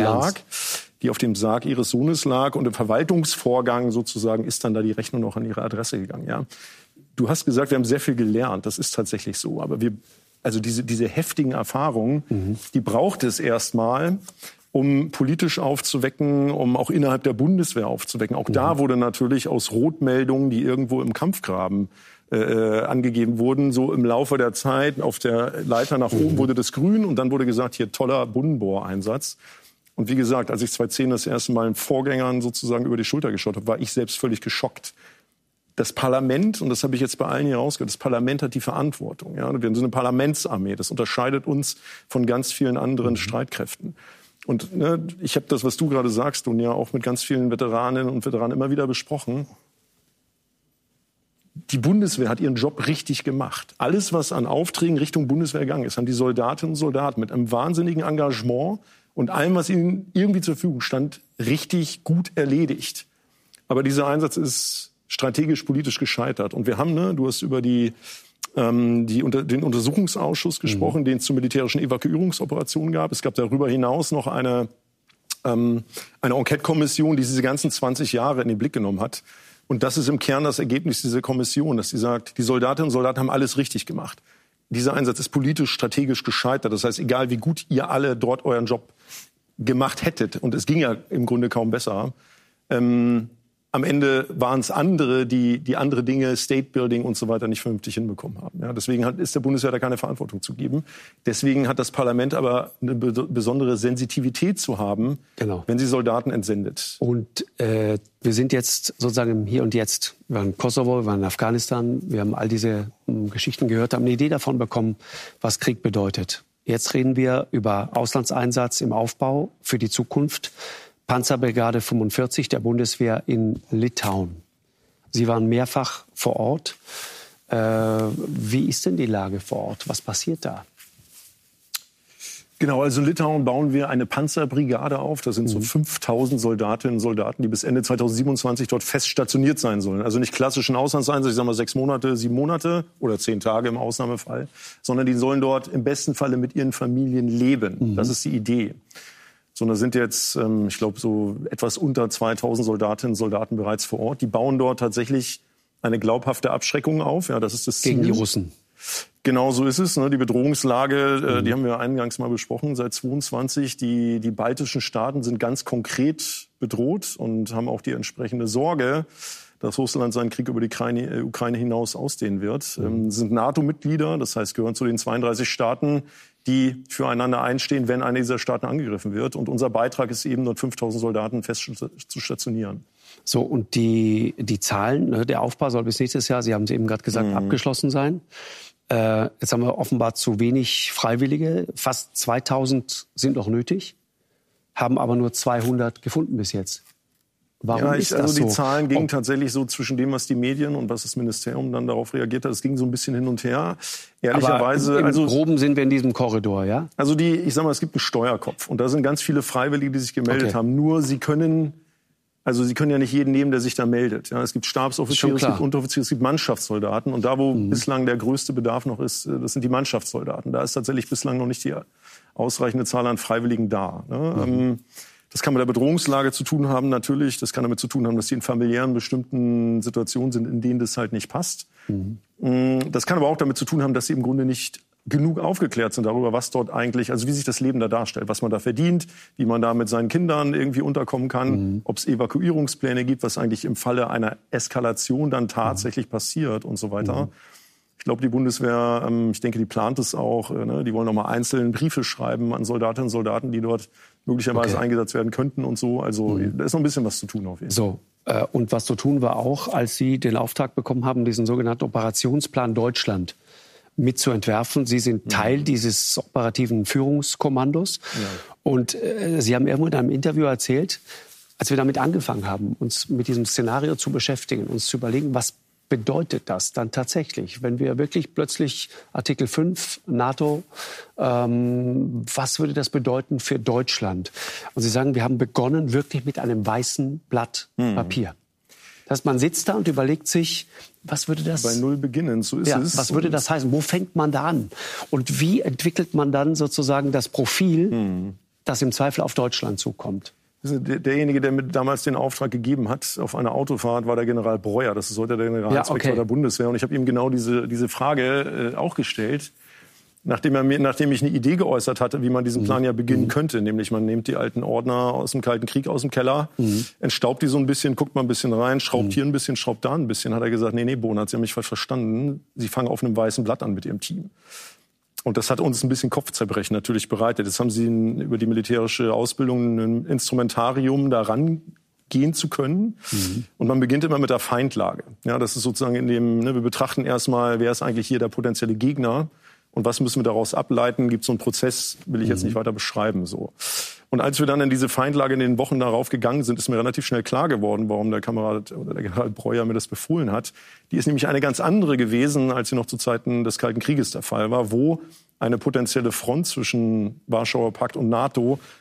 lag. Und im Verwaltungsvorgang sozusagen ist dann da die Rechnung noch an ihre Adresse gegangen. Ja. Du hast gesagt, wir haben sehr viel gelernt. Das ist tatsächlich so. Aber diese heftigen Erfahrungen, die braucht es erstmal, um politisch aufzuwecken, um auch innerhalb der Bundeswehr aufzuwecken. Auch da wurde natürlich aus Rotmeldungen, die irgendwo im Kampfgraben angegeben wurden, so im Laufe der Zeit auf der Leiter nach oben wurde das grün und dann wurde gesagt, hier toller Buddenbohr-Einsatz. Und wie gesagt, als ich 2010 das erste Mal den Vorgängern sozusagen über die Schulter geschaut habe, war ich selbst völlig geschockt. Das Parlament, und das habe ich jetzt bei allen hier rausgehört, das Parlament hat die Verantwortung. Ja? Wir sind so eine Parlamentsarmee, das unterscheidet uns von ganz vielen anderen Streitkräften. Und ich habe das, was du gerade sagst, und ja auch mit ganz vielen Veteraninnen und Veteranen immer wieder besprochen. Die Bundeswehr hat ihren Job richtig gemacht. Alles, was an Aufträgen Richtung Bundeswehr gegangen ist, haben die Soldatinnen und Soldaten mit einem wahnsinnigen Engagement und allem, was ihnen irgendwie zur Verfügung stand, richtig gut erledigt. Aber dieser Einsatz ist strategisch-politisch gescheitert. Und wir haben, du hast über den Untersuchungsausschuss gesprochen, den es zu militärischen Evakuierungsoperationen gab. Es gab darüber hinaus noch eine Enquete-Kommission, die diese ganzen 20 Jahre in den Blick genommen hat. Und das ist im Kern das Ergebnis dieser Kommission, dass sie sagt, die Soldatinnen und Soldaten haben alles richtig gemacht. Dieser Einsatz ist politisch, strategisch gescheitert. Das heißt, egal wie gut ihr alle dort euren Job gemacht hättet, und es ging ja im Grunde kaum besser, am Ende waren es andere, die andere Dinge, State Building und so weiter, nicht vernünftig hinbekommen haben. Ja, deswegen ist der Bundeswehr da keine Verantwortung zu geben. Deswegen hat das Parlament aber eine besondere Sensitivität zu haben, wenn sie Soldaten entsendet. Und wir sind jetzt sozusagen im Hier und Jetzt. Wir waren in Kosovo, wir waren in Afghanistan, wir haben all diese Geschichten gehört, haben eine Idee davon bekommen, was Krieg bedeutet. Jetzt reden wir über Auslandseinsatz im Aufbau für die Zukunft. Panzerbrigade 45 der Bundeswehr in Litauen. Sie waren mehrfach vor Ort. Wie ist denn die Lage vor Ort? Was passiert da? Genau, also in Litauen bauen wir eine Panzerbrigade auf. Das sind so 5.000 Soldatinnen und Soldaten, die bis Ende 2027 dort fest stationiert sein sollen. Also nicht klassischen Auslandseinsatz, ich sage mal 6 Monate, 7 Monate oder 10 Tage im Ausnahmefall, sondern die sollen dort im besten Falle mit ihren Familien leben. Das ist die Idee. Sondern sind jetzt, ich glaube, so etwas unter 2.000 Soldatinnen und Soldaten bereits vor Ort. Die bauen dort tatsächlich eine glaubhafte Abschreckung auf. Ja, das ist das Ziel. Gegen die Russen. Genau so ist es. Die Bedrohungslage, die haben wir eingangs mal besprochen, seit 22. Die baltischen Staaten sind ganz konkret bedroht und haben auch die entsprechende Sorge, dass Russland seinen Krieg über die Ukraine hinaus ausdehnen wird. Sind NATO-Mitglieder, das heißt, gehören zu den 32 Staaten, die füreinander einstehen, wenn einer dieser Staaten angegriffen wird. Und unser Beitrag ist eben, dort 5.000 Soldaten fest zu stationieren. So, und die Zahlen, der Aufbau soll bis nächstes Jahr, Sie haben es eben gerade gesagt, abgeschlossen sein. Jetzt haben wir offenbar zu wenig Freiwillige. Fast 2.000 sind noch nötig, haben aber nur 200 gefunden bis jetzt. Warum ist das so? Die Zahlen gingen tatsächlich so zwischen dem, was die Medien und was das Ministerium dann darauf reagiert hat. Es ging so ein bisschen hin und her. Ehrlicherweise, aber im Groben sind wir in diesem Korridor, ja? Also ich sag mal, es gibt einen Steuerkopf und da sind ganz viele Freiwillige, die sich gemeldet haben. Nur sie können ja nicht jeden nehmen, der sich da meldet. Ja, es gibt Stabsoffiziere, es gibt Unteroffiziere, es gibt Mannschaftssoldaten. Und da, wo bislang der größte Bedarf noch ist, das sind die Mannschaftssoldaten. Da ist tatsächlich bislang noch nicht die ausreichende Zahl an Freiwilligen da. Das kann mit der Bedrohungslage zu tun haben, natürlich. Das kann damit zu tun haben, dass die in familiären bestimmten Situationen sind, in denen das halt nicht passt. Das kann aber auch damit zu tun haben, dass sie im Grunde nicht genug aufgeklärt sind darüber, was dort eigentlich, also wie sich das Leben da darstellt, was man da verdient, wie man da mit seinen Kindern irgendwie unterkommen kann, ob es Evakuierungspläne gibt, was eigentlich im Falle einer Eskalation dann tatsächlich passiert und so weiter. Ich glaube, die Bundeswehr, ich denke, die plant es auch. Die wollen noch mal einzelne Briefe schreiben an Soldatinnen und Soldaten, die dort möglicherweise eingesetzt werden könnten und so. Also da ist noch ein bisschen was zu tun auf jeden Fall. So, und was zu tun war auch, als Sie den Auftrag bekommen haben, diesen sogenannten Operationsplan Deutschland mitzuentwerfen. Sie sind Teil dieses operativen Führungskommandos. Ja. Und Sie haben irgendwo in einem Interview erzählt, als wir damit angefangen haben, uns mit diesem Szenario zu beschäftigen, uns zu überlegen, was bedeutet das dann tatsächlich, wenn wir wirklich plötzlich Artikel 5 NATO, was würde das bedeuten für Deutschland? Und Sie sagen, wir haben begonnen wirklich mit einem weißen Blatt Papier. Das heißt, man sitzt da und überlegt sich, was würde das... Bei Null beginnen, so ist es. Was würde das heißen? Wo fängt man da an? Und wie entwickelt man dann sozusagen das Profil, das im Zweifel auf Deutschland zukommt? Derjenige, der mir damals den Auftrag gegeben hat, auf einer Autofahrt, war der General Breuer. Das ist heute der Generalinspektor der Bundeswehr. Und ich habe ihm genau diese Frage auch gestellt, nachdem ich eine Idee geäußert hatte, wie man diesen Plan ja beginnen könnte. Nämlich, man nimmt die alten Ordner aus dem Kalten Krieg aus dem Keller, entstaubt die so ein bisschen, guckt mal ein bisschen rein, schraubt hier ein bisschen, schraubt da ein bisschen. Hat er gesagt, nee, Bonat, Sie haben mich falsch verstanden. Sie fangen auf einem weißen Blatt an mit Ihrem Team. Und das hat uns ein bisschen Kopfzerbrechen natürlich bereitet. Jetzt haben Sie über die militärische Ausbildung ein Instrumentarium daran gehen zu können. Und man beginnt immer mit der Feindlage. Ja, das ist sozusagen wir betrachten erstmal, wer ist eigentlich hier der potenzielle Gegner und was müssen wir daraus ableiten. Gibt es so einen Prozess, will ich jetzt nicht weiter beschreiben. So. Und als wir dann in diese Feindlage in den Wochen darauf gegangen sind, ist mir relativ schnell klar geworden, warum der Kamerad oder der General Breuer mir das befohlen hat. Die ist nämlich eine ganz andere gewesen, als sie noch zu Zeiten des Kalten Krieges der Fall war, wo eine potenzielle Front zwischen Warschauer Pakt und NATO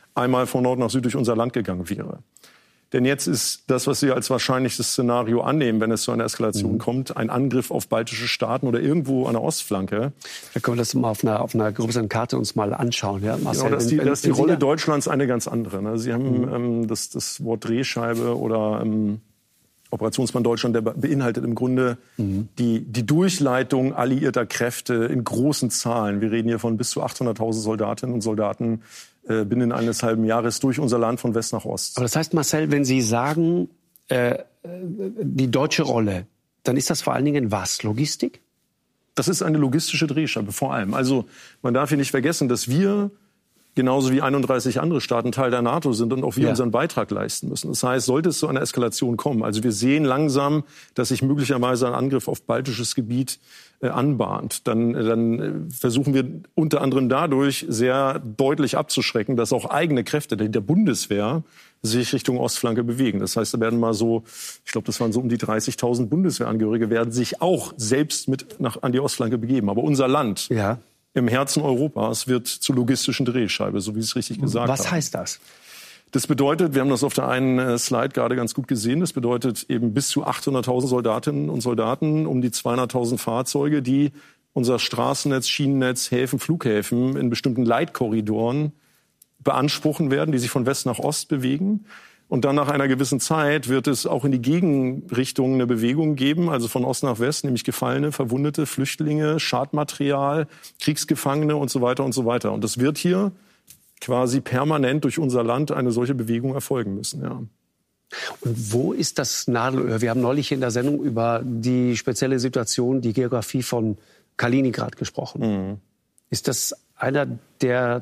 einmal von Nord nach Süd durch unser Land gegangen wäre. Denn jetzt ist das, was Sie als wahrscheinlichstes Szenario annehmen, wenn es zu einer Eskalation kommt, ein Angriff auf baltische Staaten oder irgendwo an der Ostflanke. Da können wir das mal auf einer größeren Karte uns mal anschauen. Ja, Marcel, genau, da ist die Rolle Deutschlands eine ganz andere. Ne? Sie haben das Wort Drehscheibe oder Operationsplan Deutschland, der beinhaltet im Grunde die Durchleitung alliierter Kräfte in großen Zahlen. Wir reden hier von bis zu 800.000 Soldatinnen und Soldaten binnen eines halben Jahres durch unser Land von West nach Ost. Aber das heißt, Marcel, wenn Sie sagen, die deutsche Rolle, dann ist das vor allen Dingen was? Logistik? Das ist eine logistische Drehscheibe vor allem. Also man darf hier nicht vergessen, dass wir genauso wie 31 andere Staaten Teil der NATO sind und auch wir unseren Beitrag leisten müssen. Das heißt, sollte es zu einer Eskalation kommen, also wir sehen langsam, dass sich möglicherweise ein Angriff auf baltisches Gebiet anbahnt, dann versuchen wir unter anderem dadurch sehr deutlich abzuschrecken, dass auch eigene Kräfte der Bundeswehr sich Richtung Ostflanke bewegen. Das heißt, da werden mal so, ich glaube, das waren so um die 30.000 Bundeswehrangehörige, werden sich auch selbst an die Ostflanke begeben. Aber unser Land im Herzen Europas wird zur logistischen Drehscheibe, so wie Sie es richtig gesagt haben. Was heißt das? Das bedeutet, wir haben das auf der einen Slide gerade ganz gut gesehen, das bedeutet eben bis zu 800.000 Soldatinnen und Soldaten, um die 200.000 Fahrzeuge, die unser Straßennetz, Schienennetz, Häfen, Flughäfen in bestimmten Leitkorridoren beanspruchen werden, die sich von West nach Ost bewegen. Und dann nach einer gewissen Zeit wird es auch in die Gegenrichtung eine Bewegung geben, also von Ost nach West, nämlich Gefallene, Verwundete, Flüchtlinge, Schadmaterial, Kriegsgefangene und so weiter und so weiter. Und das wird hier quasi permanent durch unser Land eine solche Bewegung erfolgen müssen. Ja. Und wo ist das Nadelöhr? Wir haben neulich in der Sendung über die spezielle Situation, die Geografie von Kaliningrad gesprochen. Ist das einer der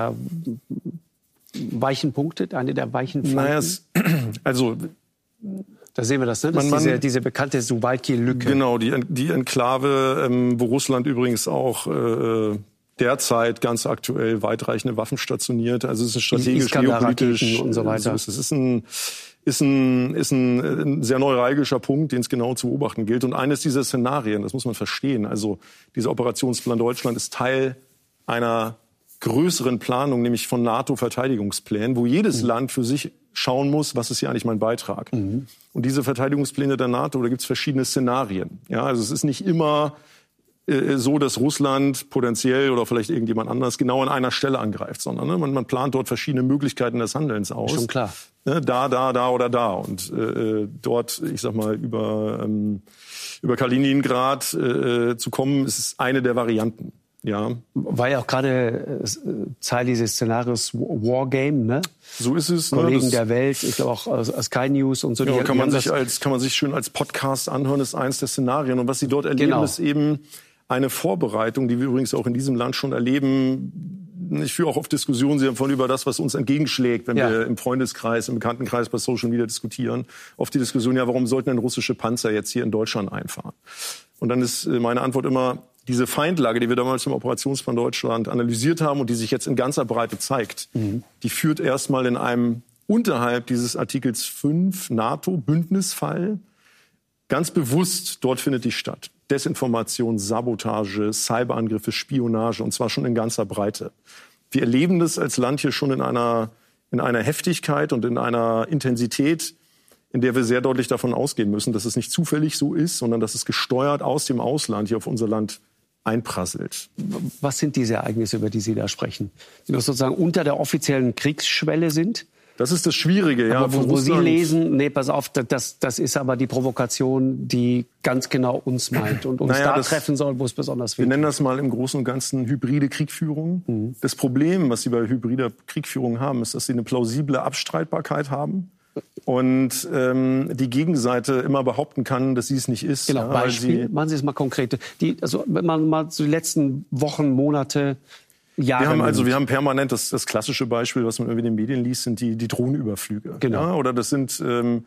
weichen Punkte, eine der weichen Flanken? Also da sehen wir das, ne? Das ist diese bekannte Suwalki-Lücke. Genau, die Enklave, wo Russland übrigens auch derzeit ganz aktuell weitreichende Waffen stationiert. Also es ist strategisch, geopolitisch und so weiter. Es ist ein sehr neuralgischer Punkt, den es genau zu beobachten gilt. Und eines dieser Szenarien, das muss man verstehen, also dieser Operationsplan Deutschland ist Teil einer größeren Planung, nämlich von NATO-Verteidigungsplänen, wo jedes Land für sich schauen muss, was ist hier eigentlich mein Beitrag. Und diese Verteidigungspläne der NATO, da gibt es verschiedene Szenarien. Ja, also es ist nicht immer so, dass Russland potenziell oder vielleicht irgendjemand anders genau an einer Stelle angreift, sondern man plant dort verschiedene Möglichkeiten des Handelns aus. Schon klar. Da oder da. Und dort, ich sag mal, über Kaliningrad zu kommen, ist eine der Varianten. Ja. War ja auch gerade Teil dieses Szenarios Wargame, ne? So ist es. Kollegen der Welt, ich glaube auch Sky News und so. Ja, kann man sich schön als Podcast anhören, ist eins der Szenarien. Und was Sie dort erleben, ist eben eine Vorbereitung, die wir übrigens auch in diesem Land schon erleben. Ich führe auch oft Diskussionen, Sie haben vorhin über das, was uns entgegenschlägt, wenn wir im Freundeskreis, im Bekanntenkreis, bei Social Media diskutieren. Oft die Diskussion, warum sollten denn russische Panzer jetzt hier in Deutschland einfahren? Und dann ist meine Antwort immer, diese Feindlage, die wir damals im Operationsplan Deutschland analysiert haben und die sich jetzt in ganzer Breite zeigt, die führt erstmal in einem unterhalb dieses Artikels 5 NATO-Bündnisfall ganz bewusst, dort findet die statt. Desinformation, Sabotage, Cyberangriffe, Spionage, und zwar schon in ganzer Breite. Wir erleben das als Land hier schon in einer Heftigkeit und in einer Intensität, in der wir sehr deutlich davon ausgehen müssen, dass es nicht zufällig so ist, sondern dass es gesteuert aus dem Ausland hier auf unser Land einprasselt. Was sind diese Ereignisse, über die Sie da sprechen? Die noch sozusagen unter der offiziellen Kriegsschwelle sind? Das ist das Schwierige, ja. Aber wo Sie lesen, nee, pass auf, das ist aber die Provokation, die ganz genau uns meint und uns treffen soll, wo es besonders wichtig ist. Wir nennen das mal im Großen und Ganzen hybride Kriegführung. Das Problem, was Sie bei hybrider Kriegführung haben, ist, dass Sie eine plausible Abstreitbarkeit haben und die Gegenseite immer behaupten kann, dass sie es nicht ist. Genau, Beispiel, machen Sie es mal konkret. Also wenn man mal so die letzten Wochen, Monate, Jahre... Wir haben permanent, das klassische Beispiel, was man irgendwie in den Medien liest, sind die Drohnenüberflüge. Genau. Ja, oder das sind,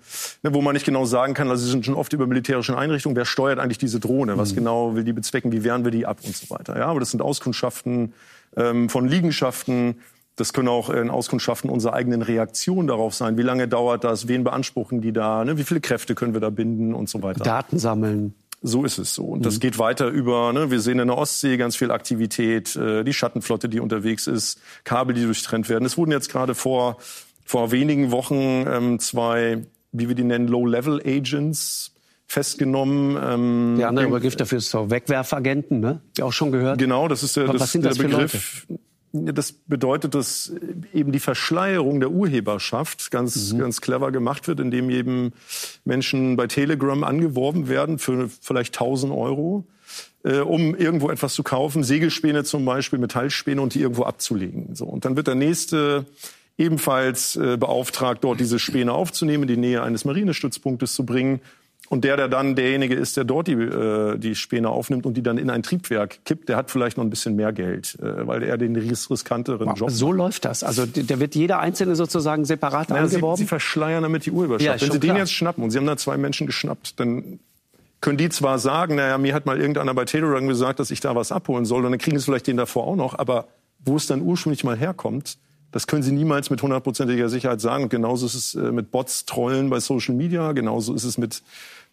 wo man nicht genau sagen kann, also sie sind schon oft über militärischen Einrichtungen, wer steuert eigentlich diese Drohne, was genau will die bezwecken, wie wehren wir die ab und so weiter. Ja, aber das sind Auskundschaften von Liegenschaften. Das können auch Auskundschaften unserer eigenen Reaktion darauf sein. Wie lange dauert das? Wen beanspruchen die da? Ne? Wie viele Kräfte können wir da binden und so weiter? Daten sammeln. So ist es so. Und das geht weiter über, wir sehen in der Ostsee ganz viel Aktivität, die Schattenflotte, die unterwegs ist, Kabel, die durchtrennt werden. Es wurden jetzt gerade vor wenigen Wochen 2, wie wir die nennen, Low-Level-Agents festgenommen. Der andere Begriff dafür ist so Wegwerfagenten, ne? Die auch schon gehört. Genau, das ist der Begriff. Leute? Das bedeutet, dass eben die Verschleierung der Urheberschaft ganz clever gemacht wird, indem eben Menschen bei Telegram angeworben werden für vielleicht 1.000 €, um irgendwo etwas zu kaufen, Segelspäne zum Beispiel, Metallspäne, und die irgendwo abzulegen. So, und dann wird der nächste ebenfalls beauftragt, dort diese Späne aufzunehmen, in die Nähe eines Marinestützpunktes zu bringen. Und der dann derjenige ist, der dort die Späne aufnimmt und die dann in ein Triebwerk kippt, der hat vielleicht noch ein bisschen mehr Geld, weil er den riskanteren Job macht. So läuft das. Also da wird jeder Einzelne sozusagen separat angeworben? Sie verschleiern damit die Urheberschaft. Ja, wenn Sie den jetzt schnappen, und Sie haben da 2 Menschen geschnappt, dann können die zwar sagen, mir hat mal irgendeiner bei Telegram gesagt, dass ich da was abholen soll, und dann kriegen Sie vielleicht den davor auch noch, aber wo es dann ursprünglich mal herkommt, das können Sie niemals mit 100%iger Sicherheit sagen. Und genauso ist es mit Bots, Trollen bei Social Media, genauso ist es mit,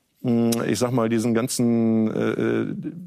ich sag mal, diesen ganzen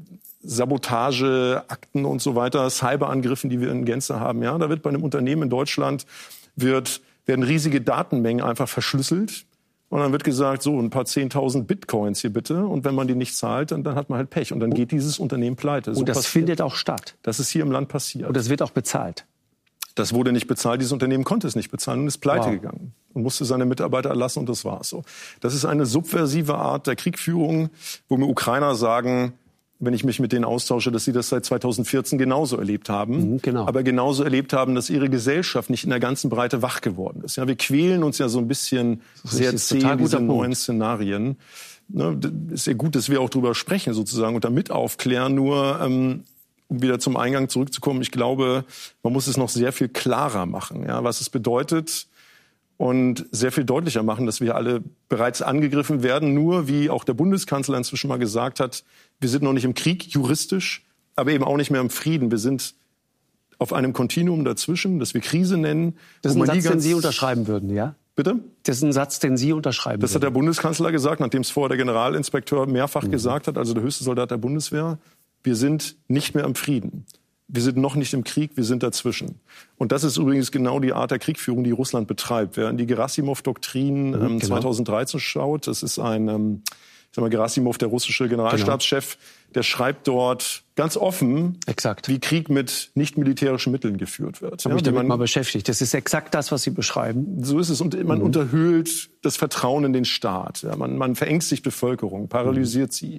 Sabotageakten und so weiter, Cyberangriffen, die wir in Gänze haben. Ja, da wird bei einem Unternehmen in Deutschland werden riesige Datenmengen einfach verschlüsselt. Und dann wird gesagt, so ein paar 10.000 Bitcoins hier bitte. Und wenn man die nicht zahlt, dann hat man halt Pech. Und dann geht dieses Unternehmen pleite. Und das findet auch statt. Das ist hier im Land passiert. Und das wird auch bezahlt. Das wurde nicht bezahlt, dieses Unternehmen konnte es nicht bezahlen und ist pleite gegangen und musste seine Mitarbeiter erlassen, und das war's so. Das ist eine subversive Art der Kriegführung, wo mir Ukrainer sagen, wenn ich mich mit denen austausche, dass sie das seit 2014 genauso erlebt haben, aber genauso erlebt haben, dass ihre Gesellschaft nicht in der ganzen Breite wach geworden ist. Ja, wir quälen uns ja so ein bisschen sehr zäh in diese neuen Szenarien. Ne, ist ja gut, dass wir auch drüber sprechen sozusagen und damit aufklären, nur um wieder zum Eingang zurückzukommen, ich glaube, man muss es noch sehr viel klarer machen, ja, was es bedeutet, und sehr viel deutlicher machen, dass wir alle bereits angegriffen werden. Nur, wie auch der Bundeskanzler inzwischen mal gesagt hat, wir sind noch nicht im Krieg, juristisch, aber eben auch nicht mehr im Frieden. Wir sind auf einem Kontinuum dazwischen, das wir Krise nennen. Das ist ein Satz, den Sie unterschreiben würden, ja? Bitte? Das ist ein Satz, den Sie unterschreiben würden. Das hat der Bundeskanzler gesagt, nachdem es vorher der Generalinspekteur mehrfach gesagt hat, also der höchste Soldat der Bundeswehr. Wir sind nicht mehr im Frieden. Wir sind noch nicht im Krieg, wir sind dazwischen. Und das ist übrigens genau die Art der Kriegführung, die Russland betreibt. Wer in die Gerasimov-Doktrin 2013 schaut, das ist Gerasimov, der russische Generalstabschef, der schreibt dort ganz offen, wie Krieg mit nicht-militärischen Mitteln geführt wird. Ich habe mich damit mal beschäftigt. Das ist exakt das, was Sie beschreiben. So ist es. Und man unterhöhlt das Vertrauen in den Staat. Ja, man verängstigt Bevölkerung, paralysiert sie.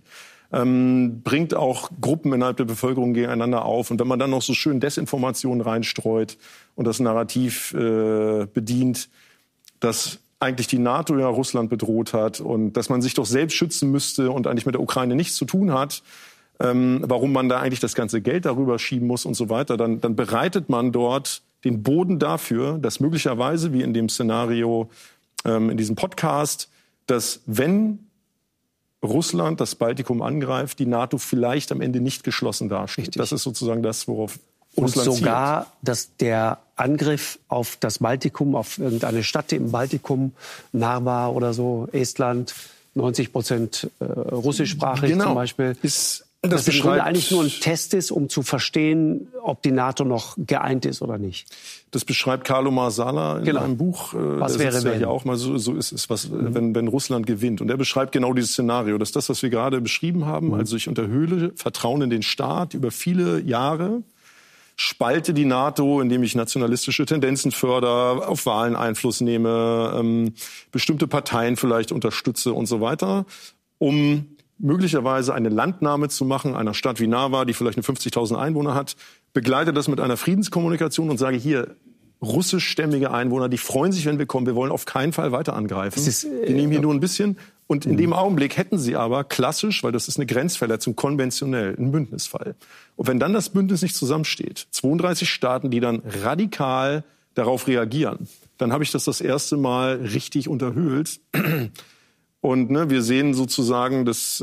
Bringt auch Gruppen innerhalb der Bevölkerung gegeneinander auf. Und wenn man dann noch so schön Desinformationen reinstreut und das Narrativ bedient, dass eigentlich die NATO ja Russland bedroht hat und dass man sich doch selbst schützen müsste und eigentlich mit der Ukraine nichts zu tun hat, warum man da eigentlich das ganze Geld darüber schieben muss und so weiter, dann bereitet man dort den Boden dafür, dass möglicherweise, wie in dem Szenario in diesem Podcast, dass wenn Russland das Baltikum angreift, die NATO vielleicht am Ende nicht geschlossen dasteht. Richtig. Das ist sozusagen das, worauf Russland zielt. Und sogar, dass der Angriff auf das Baltikum, auf irgendeine Stadt im Baltikum, Narva oder so, Estland, 90% russischsprachig zum Beispiel, dass im Grunde eigentlich nur ein Test ist, um zu verstehen, ob die NATO noch geeint ist oder nicht. Das beschreibt Carlo Marsala in einem Buch. Was wäre, wenn? Ja auch mal so ist es, wenn Russland gewinnt. Und er beschreibt genau dieses Szenario. Das ist das, was wir gerade beschrieben haben. Also ich unterhöhle Vertrauen in den Staat über viele Jahre, spalte die NATO, indem ich nationalistische Tendenzen fördere, auf Wahlen Einfluss nehme, bestimmte Parteien vielleicht unterstütze und so weiter, um möglicherweise eine Landnahme zu machen, einer Stadt wie Narva, die vielleicht 50.000 Einwohner hat, begleite das mit einer Friedenskommunikation und sage hier, russischstämmige Einwohner, die freuen sich, wenn wir kommen, wir wollen auf keinen Fall weiter angreifen. Die nehmen hier nur ein bisschen. Und in dem Augenblick hätten sie aber klassisch, weil das ist eine Grenzverletzung, konventionell, einen Bündnisfall. Und wenn dann das Bündnis nicht zusammensteht, 32 Staaten, die dann radikal darauf reagieren, dann habe ich das erste Mal richtig unterhöhlt. Und wir sehen sozusagen, dass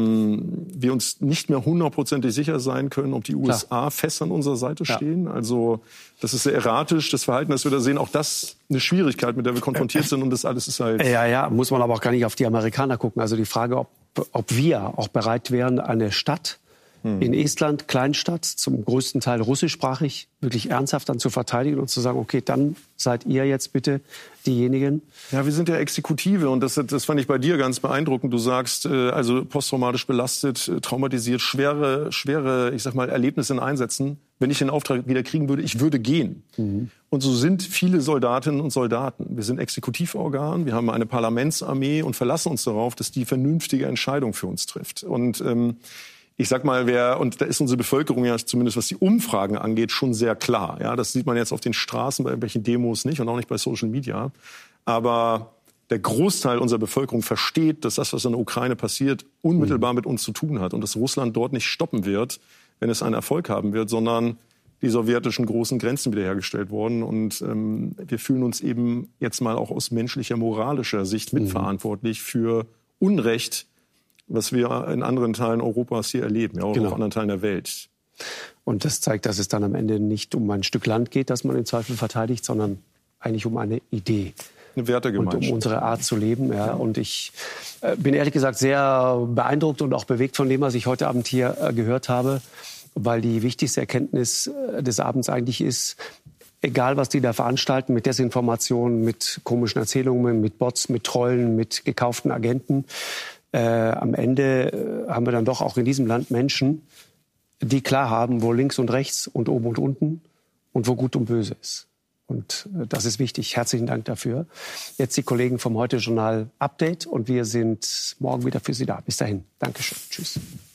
wir uns nicht mehr 100% sicher sein können, ob die USA fest an unserer Seite stehen. Also das ist sehr erratisch, das Verhalten, das wir da sehen. Auch das eine Schwierigkeit, mit der wir konfrontiert sind. Und das alles ist halt... Ja, muss man aber auch gar nicht auf die Amerikaner gucken. Also die Frage, ob wir auch bereit wären, eine Stadt in Estland, Kleinstadt, zum größten Teil russischsprachig, wirklich ernsthaft dann zu verteidigen und zu sagen, okay, dann seid ihr jetzt bitte diejenigen. Ja, wir sind ja Exekutive und das fand ich bei dir ganz beeindruckend. Du sagst, also posttraumatisch belastet, traumatisiert, schwere, ich sag mal, Erlebnisse in Einsätzen. Wenn ich den Auftrag wieder kriegen würde, ich würde gehen. Und so sind viele Soldatinnen und Soldaten. Wir sind Exekutivorgan, wir haben eine Parlamentsarmee und verlassen uns darauf, dass die vernünftige Entscheidung für uns trifft. Und ich sag mal, und da ist unsere Bevölkerung ja zumindest, was die Umfragen angeht, schon sehr klar. Ja, das sieht man jetzt auf den Straßen, bei irgendwelchen Demos nicht und auch nicht bei Social Media. Aber der Großteil unserer Bevölkerung versteht, dass das, was in der Ukraine passiert, unmittelbar mit uns zu tun hat und dass Russland dort nicht stoppen wird, wenn es einen Erfolg haben wird, sondern die sowjetischen großen Grenzen wiederhergestellt wurden. Und wir fühlen uns eben jetzt mal auch aus menschlicher, moralischer Sicht mitverantwortlich für Unrecht, was wir in anderen Teilen Europas hier erleben, ja, auch auf anderen Teilen der Welt. Und das zeigt, dass es dann am Ende nicht um ein Stück Land geht, das man im Zweifel verteidigt, sondern eigentlich um eine Idee. Eine Wertegemeinschaft. Und um unsere Art zu leben. Ja. Und ich bin ehrlich gesagt sehr beeindruckt und auch bewegt von dem, was ich heute Abend hier gehört habe, weil die wichtigste Erkenntnis des Abends eigentlich ist, egal was die da veranstalten, mit Desinformationen, mit komischen Erzählungen, mit Bots, mit Trollen, mit gekauften Agenten, am Ende haben wir dann doch auch in diesem Land Menschen, die klar haben, wo links und rechts und oben und unten und wo gut und böse ist. Und das ist wichtig. Herzlichen Dank dafür. Jetzt die Kollegen vom Heute-Journal Update und wir sind morgen wieder für Sie da. Bis dahin. Dankeschön. Tschüss.